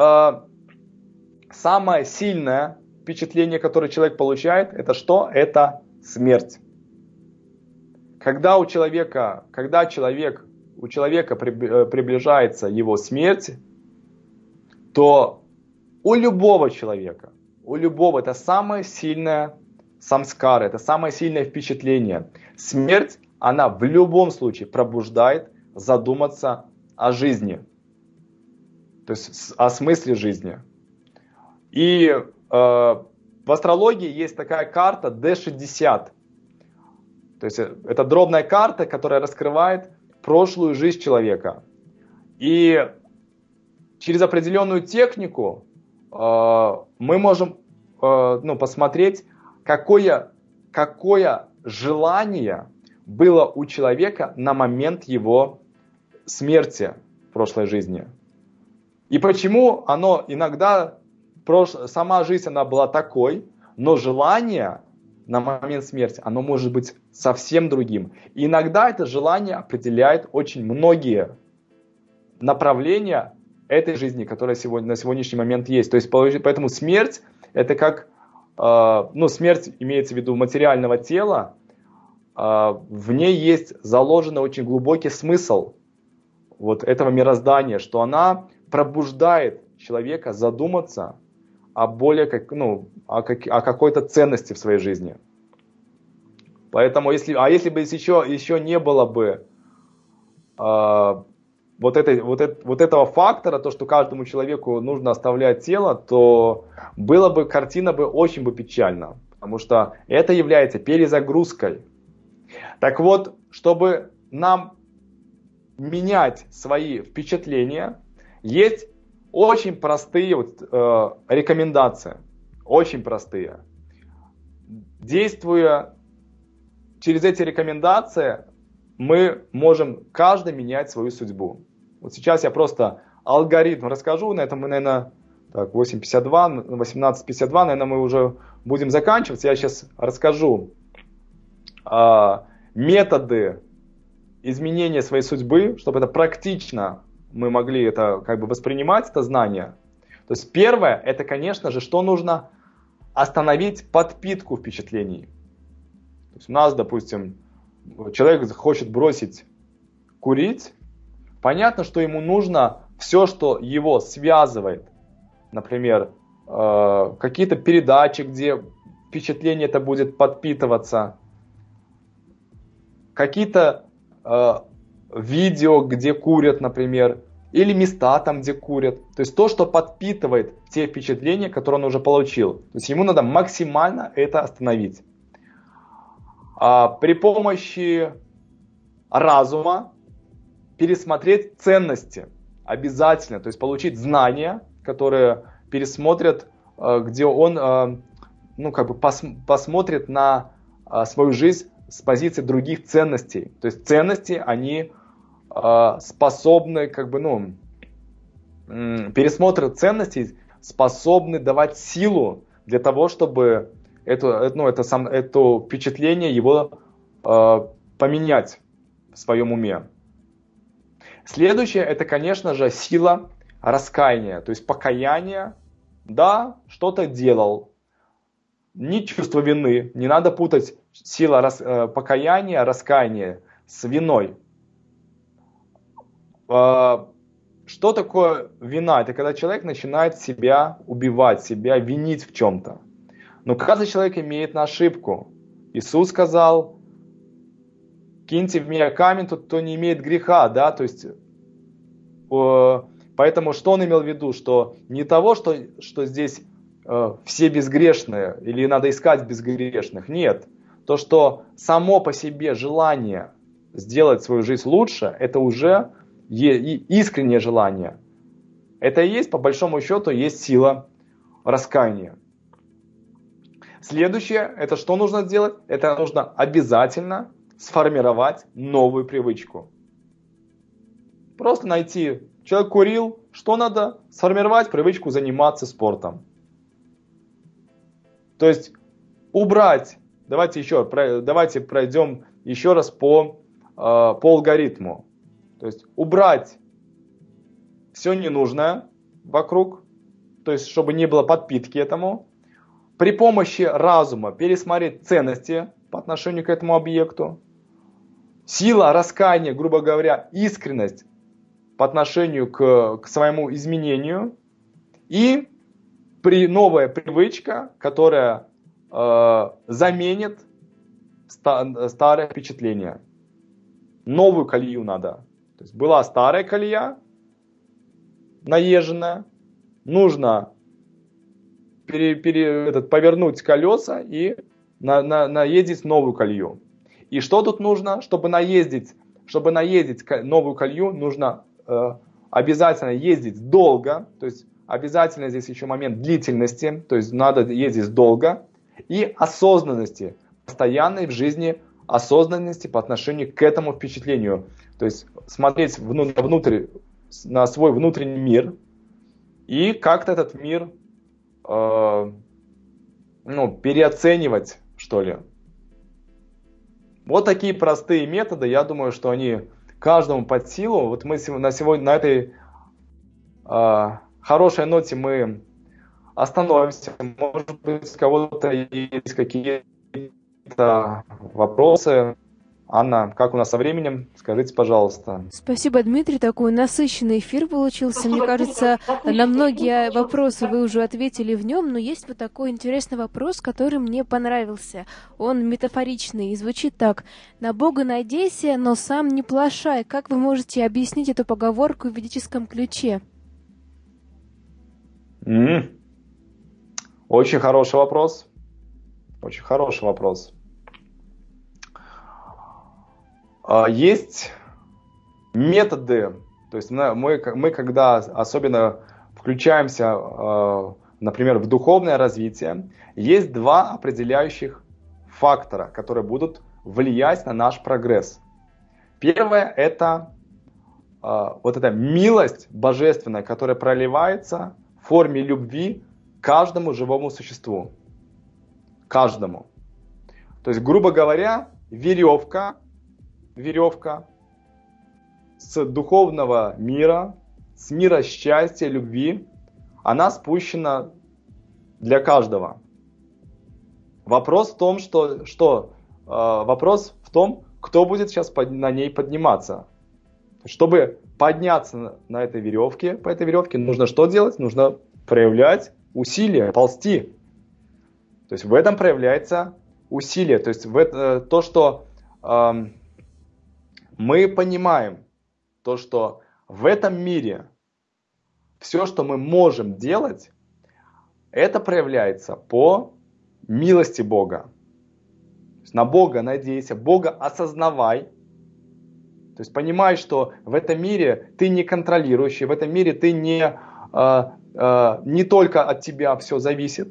самое сильное впечатление, которое человек получает, это что? Это смерть. Когда у человека приближается его смерть, то у любого человека, это самое сильное самскара, это самое сильное впечатление. Смерть, она в любом случае пробуждает задуматься о жизни, то есть о смысле жизни. И в астрологии есть такая карта D60. То есть это дробная карта, которая раскрывает прошлую жизнь человека. И через определенную технику мы можем посмотреть, какое желание было у человека на момент его смерти в прошлой жизни. И почему оно иногда, сама жизнь она была такой, но желание на момент смерти, оно может быть совсем другим. И иногда это желание определяет очень многие направления этой жизни, которая на сегодняшний момент есть. То есть, поэтому смерть, это как, смерть имеется в виду материального тела, в ней есть заложен очень глубокий смысл вот этого мироздания, что она пробуждает человека задуматься о о какой-то ценности в своей жизни. Поэтому, если бы еще не было бы этого фактора, то, что каждому человеку нужно оставлять тело, то картина бы очень печальна, потому что это является перезагрузкой. Так вот, чтобы нам менять свои впечатления, есть очень простые рекомендации, очень простые. Действуя через эти рекомендации, мы можем каждый менять свою судьбу. Вот сейчас я просто алгоритм расскажу, на этом мы, наверное, 18:52, наверное, мы уже будем заканчивать. Я сейчас расскажу методы изменения своей судьбы, чтобы это практично мы могли это воспринимать, это знание. То есть первое, это, конечно же, что нужно остановить подпитку впечатлений. То есть у нас, допустим, человек хочет бросить курить, понятно, что ему нужно все, что его связывает, например, какие-то передачи, где впечатление это будет подпитываться, какие-то видео, где курят, например, или места там, где курят. То есть то, что подпитывает те впечатления, которые он уже получил. То есть ему надо максимально это остановить. При помощи разума пересмотреть ценности обязательно. То есть получить знания, которые пересмотрят, где он посмотрит на свою жизнь с позиции других ценностей. То есть ценности, они способны, пересмотр ценностей способны давать силу для того, чтобы это впечатление его поменять в своем уме. Следующее, это, конечно же, сила раскаяния, то есть покаяние. Да, что-то делал, не чувство вины, не надо путать сила покаяния, раскаяния с виной. Что такое вина? Это когда человек начинает себя убивать, себя винить в чем-то. Но каждый человек имеет на ошибку. Иисус сказал: киньте в меня камень, тот, кто не имеет греха. Да? То есть, поэтому что он имел в виду? Что не того, что здесь все безгрешные, или надо искать безгрешных. Нет. То, что само по себе желание сделать свою жизнь лучше, это уже искреннее желание. Это и есть, по большому счету, есть сила раскаяния. Следующее, это что нужно сделать? Это нужно обязательно сформировать новую привычку. Просто найти. Человек курил, что надо? Сформировать привычку заниматься спортом. То есть убрать. Давайте пройдем еще раз по алгоритму. То есть убрать все ненужное вокруг, то есть чтобы не было подпитки этому. При помощи разума пересмотреть ценности по отношению к этому объекту. Сила раскаяния, грубо говоря, искренность по отношению к своему изменению. И новая привычка, которая заменит старое впечатление. Новую колею надо. То есть была старая колея, наезженная, нужно повернуть колеса и наездить новую колею. И что тут нужно? Чтобы наездить новую колею, нужно обязательно ездить долго, то есть обязательно здесь еще момент длительности, то есть надо ездить долго, и осознанности, постоянной в жизни осознанности по отношению к этому впечатлению. То есть смотреть внутрь, на свой внутренний мир и как-то этот мир переоценивать, что ли. Вот такие простые методы, я думаю, что они каждому под силу. Вот мы на этой хорошей ноте мы остановимся. Может быть, у кого-то есть какие-то вопросы. Анна, как у нас со временем? Скажите, пожалуйста. Спасибо, Дмитрий. Такой насыщенный эфир получился. Мне кажется, на многие вопросы вы уже ответили в нем, но есть вот такой интересный вопрос, который мне понравился. Он метафоричный и звучит так. «На Бога надейся, но сам не плашай». Как вы можете объяснить эту поговорку в ведическом ключе? Очень хороший вопрос. Очень хороший вопрос. Есть методы, то есть мы когда особенно включаемся, например, в духовное развитие, есть два определяющих фактора, которые будут влиять на наш прогресс. Первое – это вот эта милость божественная, которая проливается в форме любви каждому живому существу. Каждому. То есть, грубо говоря, веревка с духовного мира, с мира счастья, любви, она спущена для каждого. Вопрос в том, кто будет сейчас на ней подниматься. Чтобы подняться по этой веревке, нужно что делать? Нужно проявлять усилия, ползти. То есть в этом проявляется усилие. То есть то, что мы понимаем, то, что в этом мире все, что мы можем делать, это проявляется по милости Бога. То есть на Бога надейся, Бога осознавай. То есть понимай, что в этом мире ты не контролирующий, в этом мире ты не только от тебя все зависит,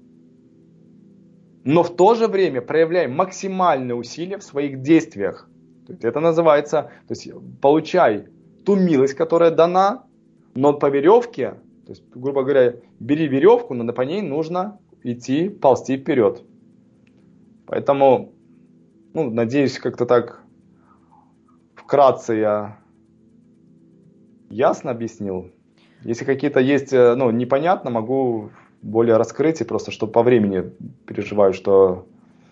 но в то же время проявляй максимальные усилия в своих действиях. То есть это называется, то есть получай ту милость, которая дана, но по веревке, то есть, грубо говоря, бери веревку, но по ней нужно идти, ползти вперед. Поэтому, надеюсь, как-то так вкратце я ясно объяснил. Если какие-то есть, непонятно, могу более раскрыть, и просто, что по времени переживаю, что...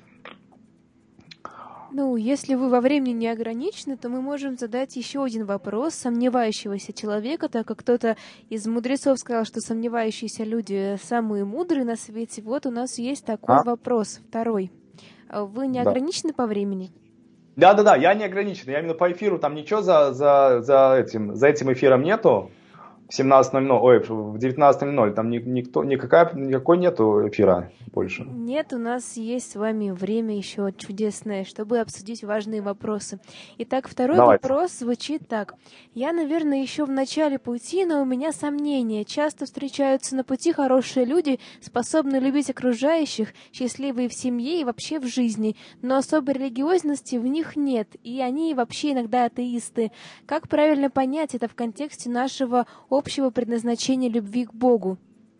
Если вы во времени не ограничены, то мы можем задать еще один вопрос сомневающегося человека, так как кто-то из мудрецов сказал, что сомневающиеся люди самые мудрые на свете. Вот у нас есть такой вопрос, второй. Вы не ограничены по времени? Да, я не ограничен. Я именно по эфиру, там ничего за этим эфиром нету. В 17:00, в 19:00, там никакой нету эфира больше. Нет, у нас есть с вами время еще чудесное, чтобы обсудить важные вопросы. Итак, второй вопрос звучит так. Я, наверное, еще в начале пути, но у меня сомнения. Часто встречаются на пути хорошие люди, способные любить окружающих, счастливые в семье и вообще в жизни, но особой религиозности в них нет, и они вообще иногда атеисты. Как правильно понять это в контексте нашего общего предназначения любви к Богу?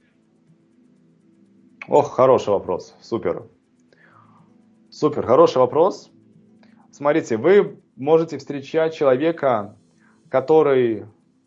Хороший вопрос. Супер, хороший вопрос. Смотрите, вы можете встречать человека, который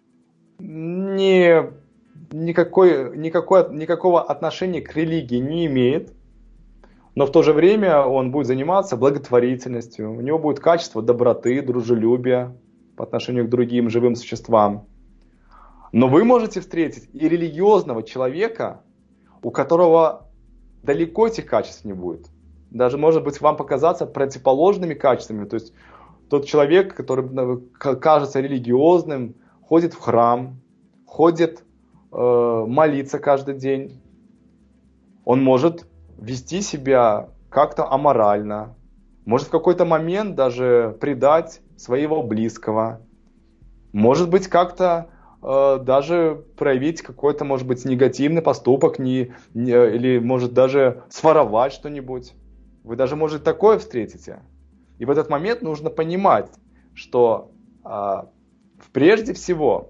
никакого отношения к религии не имеет, но в то же время он будет заниматься благотворительностью, у него будет качество доброты, дружелюбия по отношению к другим живым существам. Но вы можете встретить и религиозного человека, у которого далеко этих качеств не будет. Даже, может быть, вам показаться противоположными качествами. То есть тот человек, который кажется религиозным, ходит в храм, ходит молиться каждый день, он может вести себя как-то аморально, может в какой-то момент даже предать своего близкого, может быть как-то даже проявить какой-то, может быть, негативный поступок, или может даже своровать что-нибудь. Вы даже, может, такое встретите. И в этот момент нужно понимать, что прежде всего,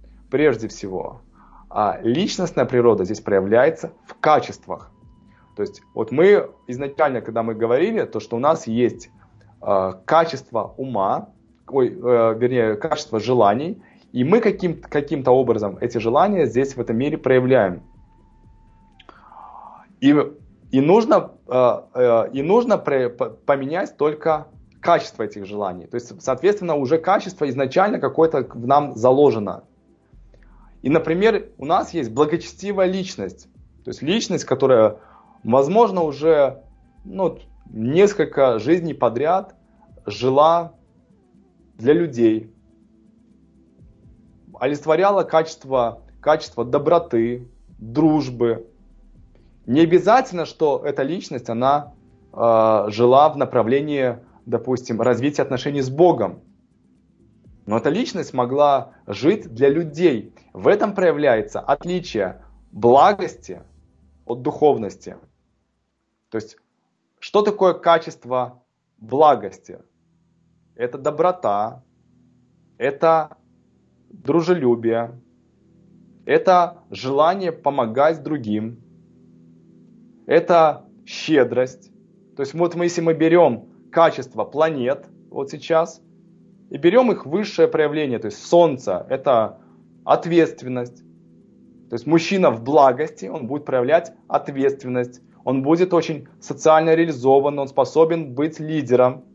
личностная природа здесь проявляется в качествах. То есть вот мы изначально, когда мы говорили, то, что у нас есть качество ума, качество желаний, и мы каким-то образом эти желания здесь в этом мире проявляем. И нужно поменять только качество этих желаний. То есть, соответственно, уже качество изначально какое-то в нам заложено. И, например, у нас есть благочестивая личность. То есть личность, которая, возможно, уже несколько жизней подряд жила для людей. Олицетворяла качество доброты, дружбы. Не обязательно, что эта личность, она жила в направлении, допустим, развития отношений с Богом. Но эта личность могла жить для людей. В этом проявляется отличие благости от духовности. То есть, что такое качество благости? Это доброта, это дружелюбие, это желание помогать другим, это щедрость. То есть вот если мы берем качество планет вот сейчас и берем их высшее проявление, то есть Солнце, это ответственность. То есть мужчина в благости, он будет проявлять ответственность, он будет очень социально реализован, он способен быть лидером.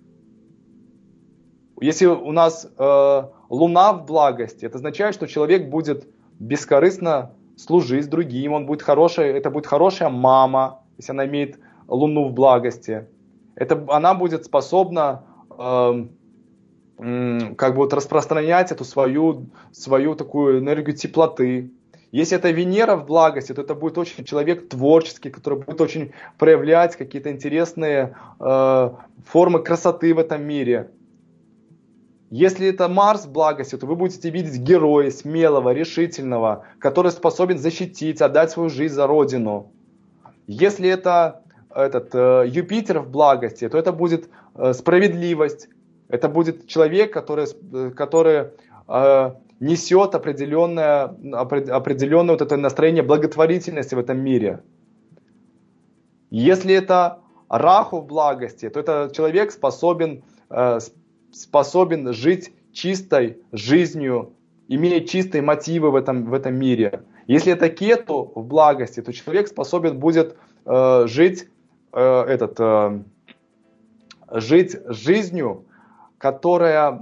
Если у нас Луна в благости, это означает, что человек будет бескорыстно служить другим, это будет хорошая мама, если она имеет Луну в благости. Она будет способна распространять эту свою такую энергию теплоты. Если это Венера в благости, то это будет очень человек творческий, который будет очень проявлять какие-то интересные формы красоты в этом мире. Если это Марс в благости, то вы будете видеть героя, смелого, решительного, который способен защитить, отдать свою жизнь за Родину. Если это Юпитер в благости, то это будет справедливость. Это будет человек, который несет определенное вот это настроение благотворительности в этом мире. Если это Раху в благости, то это человек способен жить чистой жизнью, имея чистые мотивы в этом мире. Если это Кету в благости, то человек способен будет жить жизнью, которая,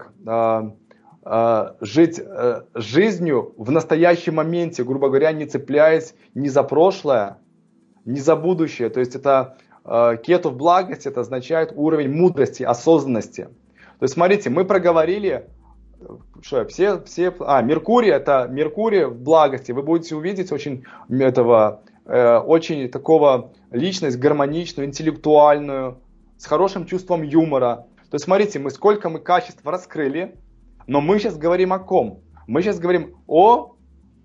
жить жизнью в настоящем моменте, грубо говоря, не цепляясь ни за прошлое, ни за будущее. То есть это Кету в благости, это означает уровень мудрости, осознанности. То есть смотрите, мы проговорили, Меркурий, это Меркурий в благости. Вы будете увидеть очень такого личность гармоничную, интеллектуальную, с хорошим чувством юмора. То есть смотрите, сколько мы качеств раскрыли, но мы сейчас говорим о ком? Мы сейчас говорим о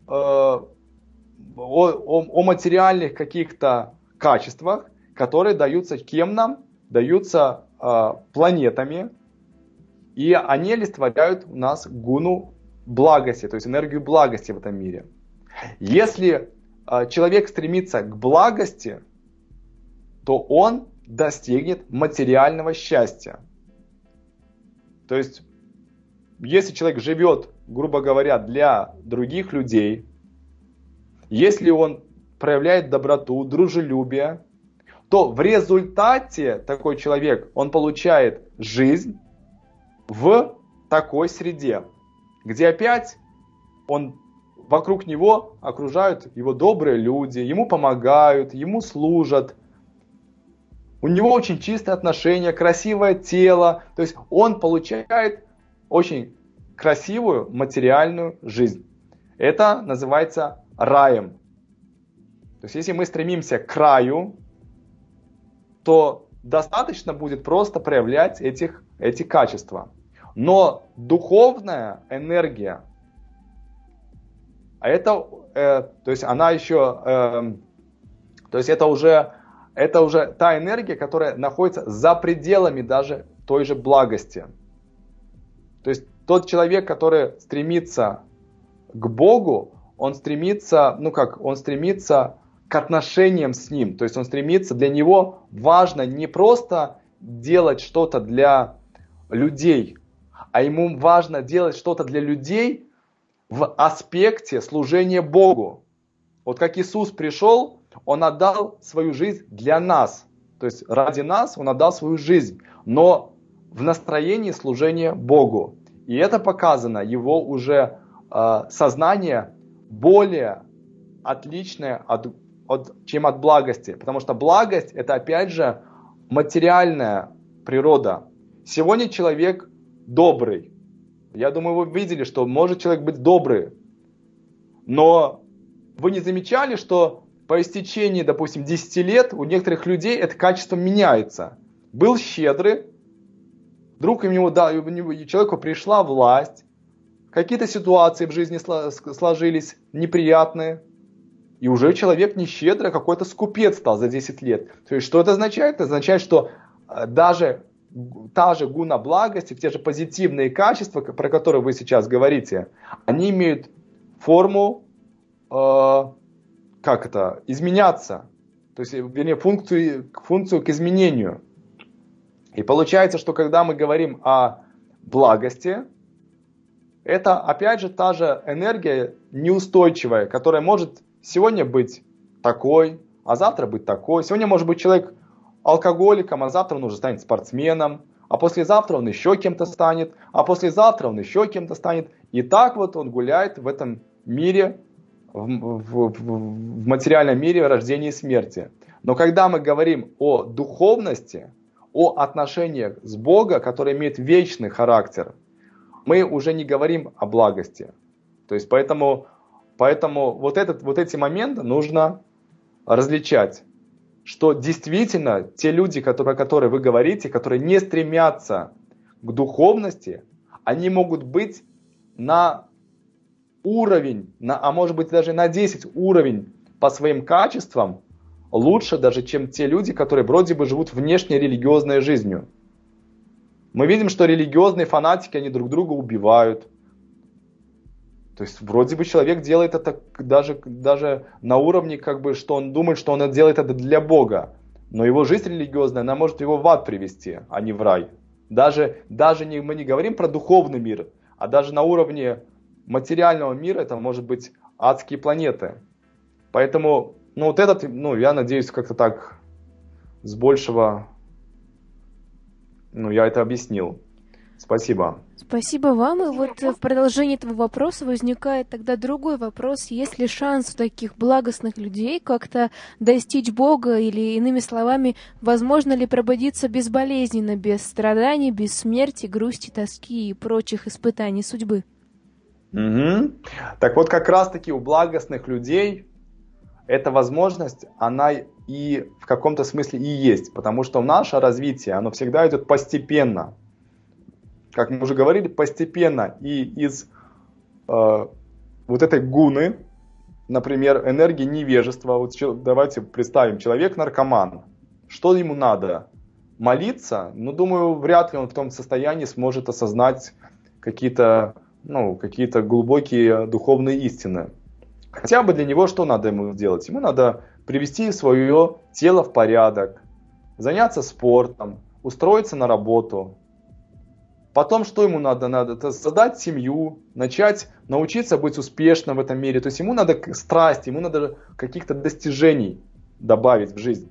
материальных каких-то качествах, которые даются кем нам? Даются планетами. И они олицетворяют у нас гуну благости, то есть энергию благости в этом мире. Если человек стремится к благости, то он достигнет материального счастья. То есть, если человек живет, грубо говоря, для других людей, если он проявляет доброту, дружелюбие, то в результате такой человек, он получает жизнь в такой среде, где опять вокруг него окружают его добрые люди, ему помогают, ему служат. У него очень чистые отношения, красивое тело. То есть он получает очень красивую материальную жизнь. Это называется раем. То есть если мы стремимся к раю, то достаточно будет просто проявлять эти качества. Но духовная энергия, то есть она еще, то есть это уже та энергия, которая находится за пределами даже той же благости. То есть тот человек, который стремится к Богу, он стремится к отношениям с Ним. То есть для него важно не просто делать что-то для людей, а ему важно делать что-то для людей в аспекте служения Богу. Вот как Иисус пришел, Он отдал свою жизнь для нас. То есть ради нас Он отдал свою жизнь, но в настроении служения Богу. И это показано, его уже сознание более отличное чем от благости. Потому что благость это опять же материальная природа. Сегодня человек добрый. Я думаю, вы видели, что может человек быть добрый. Но вы не замечали, что по истечении, допустим, 10 лет у некоторых людей это качество меняется. Был щедрый, вдруг у человеку пришла власть, какие-то ситуации в жизни сложились неприятные, и уже человек не щедрый, а какой-то скупец стал за 10 лет. То есть что это означает? Это означает, что даже та же гуна благости, те же позитивные качества, про которые вы сейчас говорите, они имеют форму, изменяться. То есть, вернее, функцию к изменению. И получается, что когда мы говорим о благости, это опять же та же энергия неустойчивая, которая может сегодня быть такой, а завтра быть такой. Сегодня может быть человек алкоголиком, а завтра он уже станет спортсменом, а послезавтра он еще кем-то станет, а послезавтра он еще кем-то станет. И так вот он гуляет в этом мире, в материальном мире рождения и смерти. Но когда мы говорим о духовности, о отношениях с Богом, которые имеют вечный характер, мы уже не говорим о благости. То есть поэтому вот эти моменты нужно различать. Что действительно те люди, про которые вы говорите, которые не стремятся к духовности, они могут быть на уровень, а может быть даже на 10 уровень по своим качествам лучше даже, чем те люди, которые вроде бы живут внешне религиозной жизнью. Мы видим, что религиозные фанатики, они друг друга убивают. То есть вроде бы человек делает это даже на уровне, что он думает, что он делает это для Бога. Но его жизнь религиозная, она может его в ад привести, а не в рай. Мы не говорим про духовный мир, а даже на уровне материального мира это может быть адские планеты. Поэтому, я надеюсь, как-то так с большего, я это объяснил. Спасибо. Спасибо вам. И вот в продолжении этого вопроса возникает тогда другой вопрос. Есть ли шанс у таких благостных людей как-то достичь Бога? Или, иными словами, возможно ли пробудиться безболезненно, без страданий, без смерти, грусти, тоски и прочих испытаний судьбы? Угу. Так вот, как раз-таки у благостных людей эта возможность, она и в каком-то смысле и есть. Потому что наше развитие, оно всегда идет постепенно. Как мы уже говорили, постепенно и из вот этой гуны, например, энергии невежества, давайте представим, человек наркоман, что ему надо? Молиться? Думаю, вряд ли он в том состоянии сможет осознать какие-то глубокие духовные истины. Хотя бы для него что надо ему сделать? Ему надо привести свое тело в порядок, заняться спортом, устроиться на работу. Потом что ему надо? Надо создать семью, научиться быть успешным в этом мире. То есть ему надо страсть, ему надо каких-то достижений добавить в жизнь.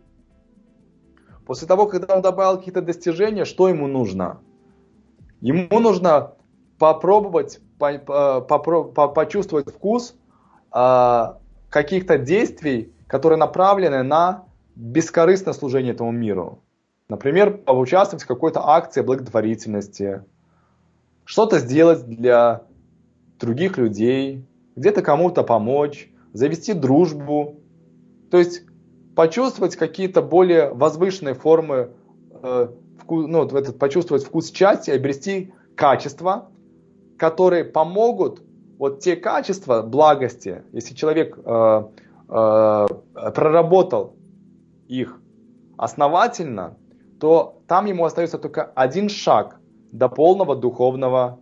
После того, когда он добавил какие-то достижения, что ему нужно? Ему нужно попробовать почувствовать вкус каких-то действий, которые направлены на бескорыстное служение этому миру. Например, поучаствовать в какой-то акции благотворительности, что-то сделать для других людей, где-то кому-то помочь, завести дружбу. То есть почувствовать какие-то более возвышенные формы, почувствовать вкус счастья и обрести качества, которые помогут, вот те качества благости, если человек проработал их основательно, то там ему остается только один шаг до полной духовной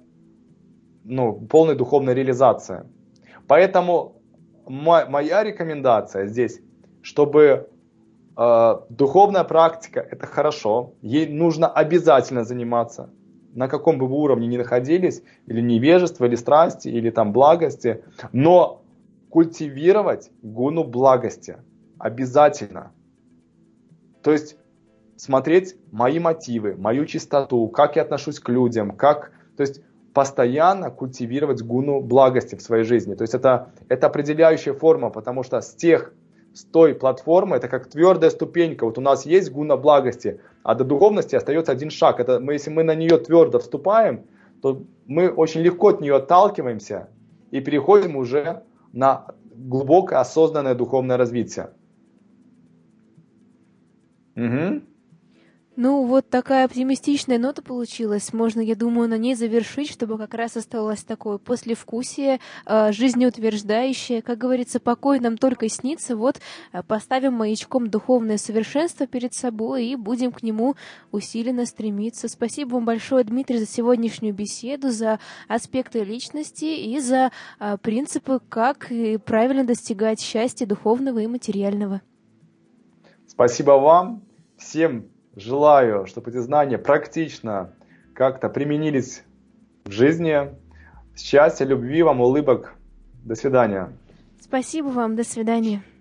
реализации. Поэтому моя рекомендация здесь, чтобы духовная практика – это хорошо, ей нужно обязательно заниматься, на каком бы вы уровне ни находились, или невежество, или страсти, или там благости, но культивировать гуну благости обязательно. То есть смотреть мои мотивы, мою чистоту, как я отношусь к людям, то есть постоянно культивировать гуну благости в своей жизни. То есть это определяющая форма, потому что с той платформы, это как твердая ступенька. Вот у нас есть гуна благости, а до духовности остается один шаг. Если мы на нее твердо вступаем, то мы очень легко от нее отталкиваемся и переходим уже на глубокое осознанное духовное развитие. Угу. Ну, вот такая оптимистичная нота получилась. Можно, я думаю, на ней завершить, чтобы как раз осталось такое послевкусие, жизнеутверждающее. Как говорится, покой нам только снится. Вот поставим маячком духовное совершенство перед собой и будем к нему усиленно стремиться. Спасибо вам большое, Дмитрий, за сегодняшнюю беседу, за аспекты личности и за принципы, как правильно достигать счастья духовного и материального. Спасибо вам. Всем желаю, чтобы эти знания практично как-то применились в жизни. Счастья, любви вам, улыбок. До свидания. Спасибо вам. До свидания.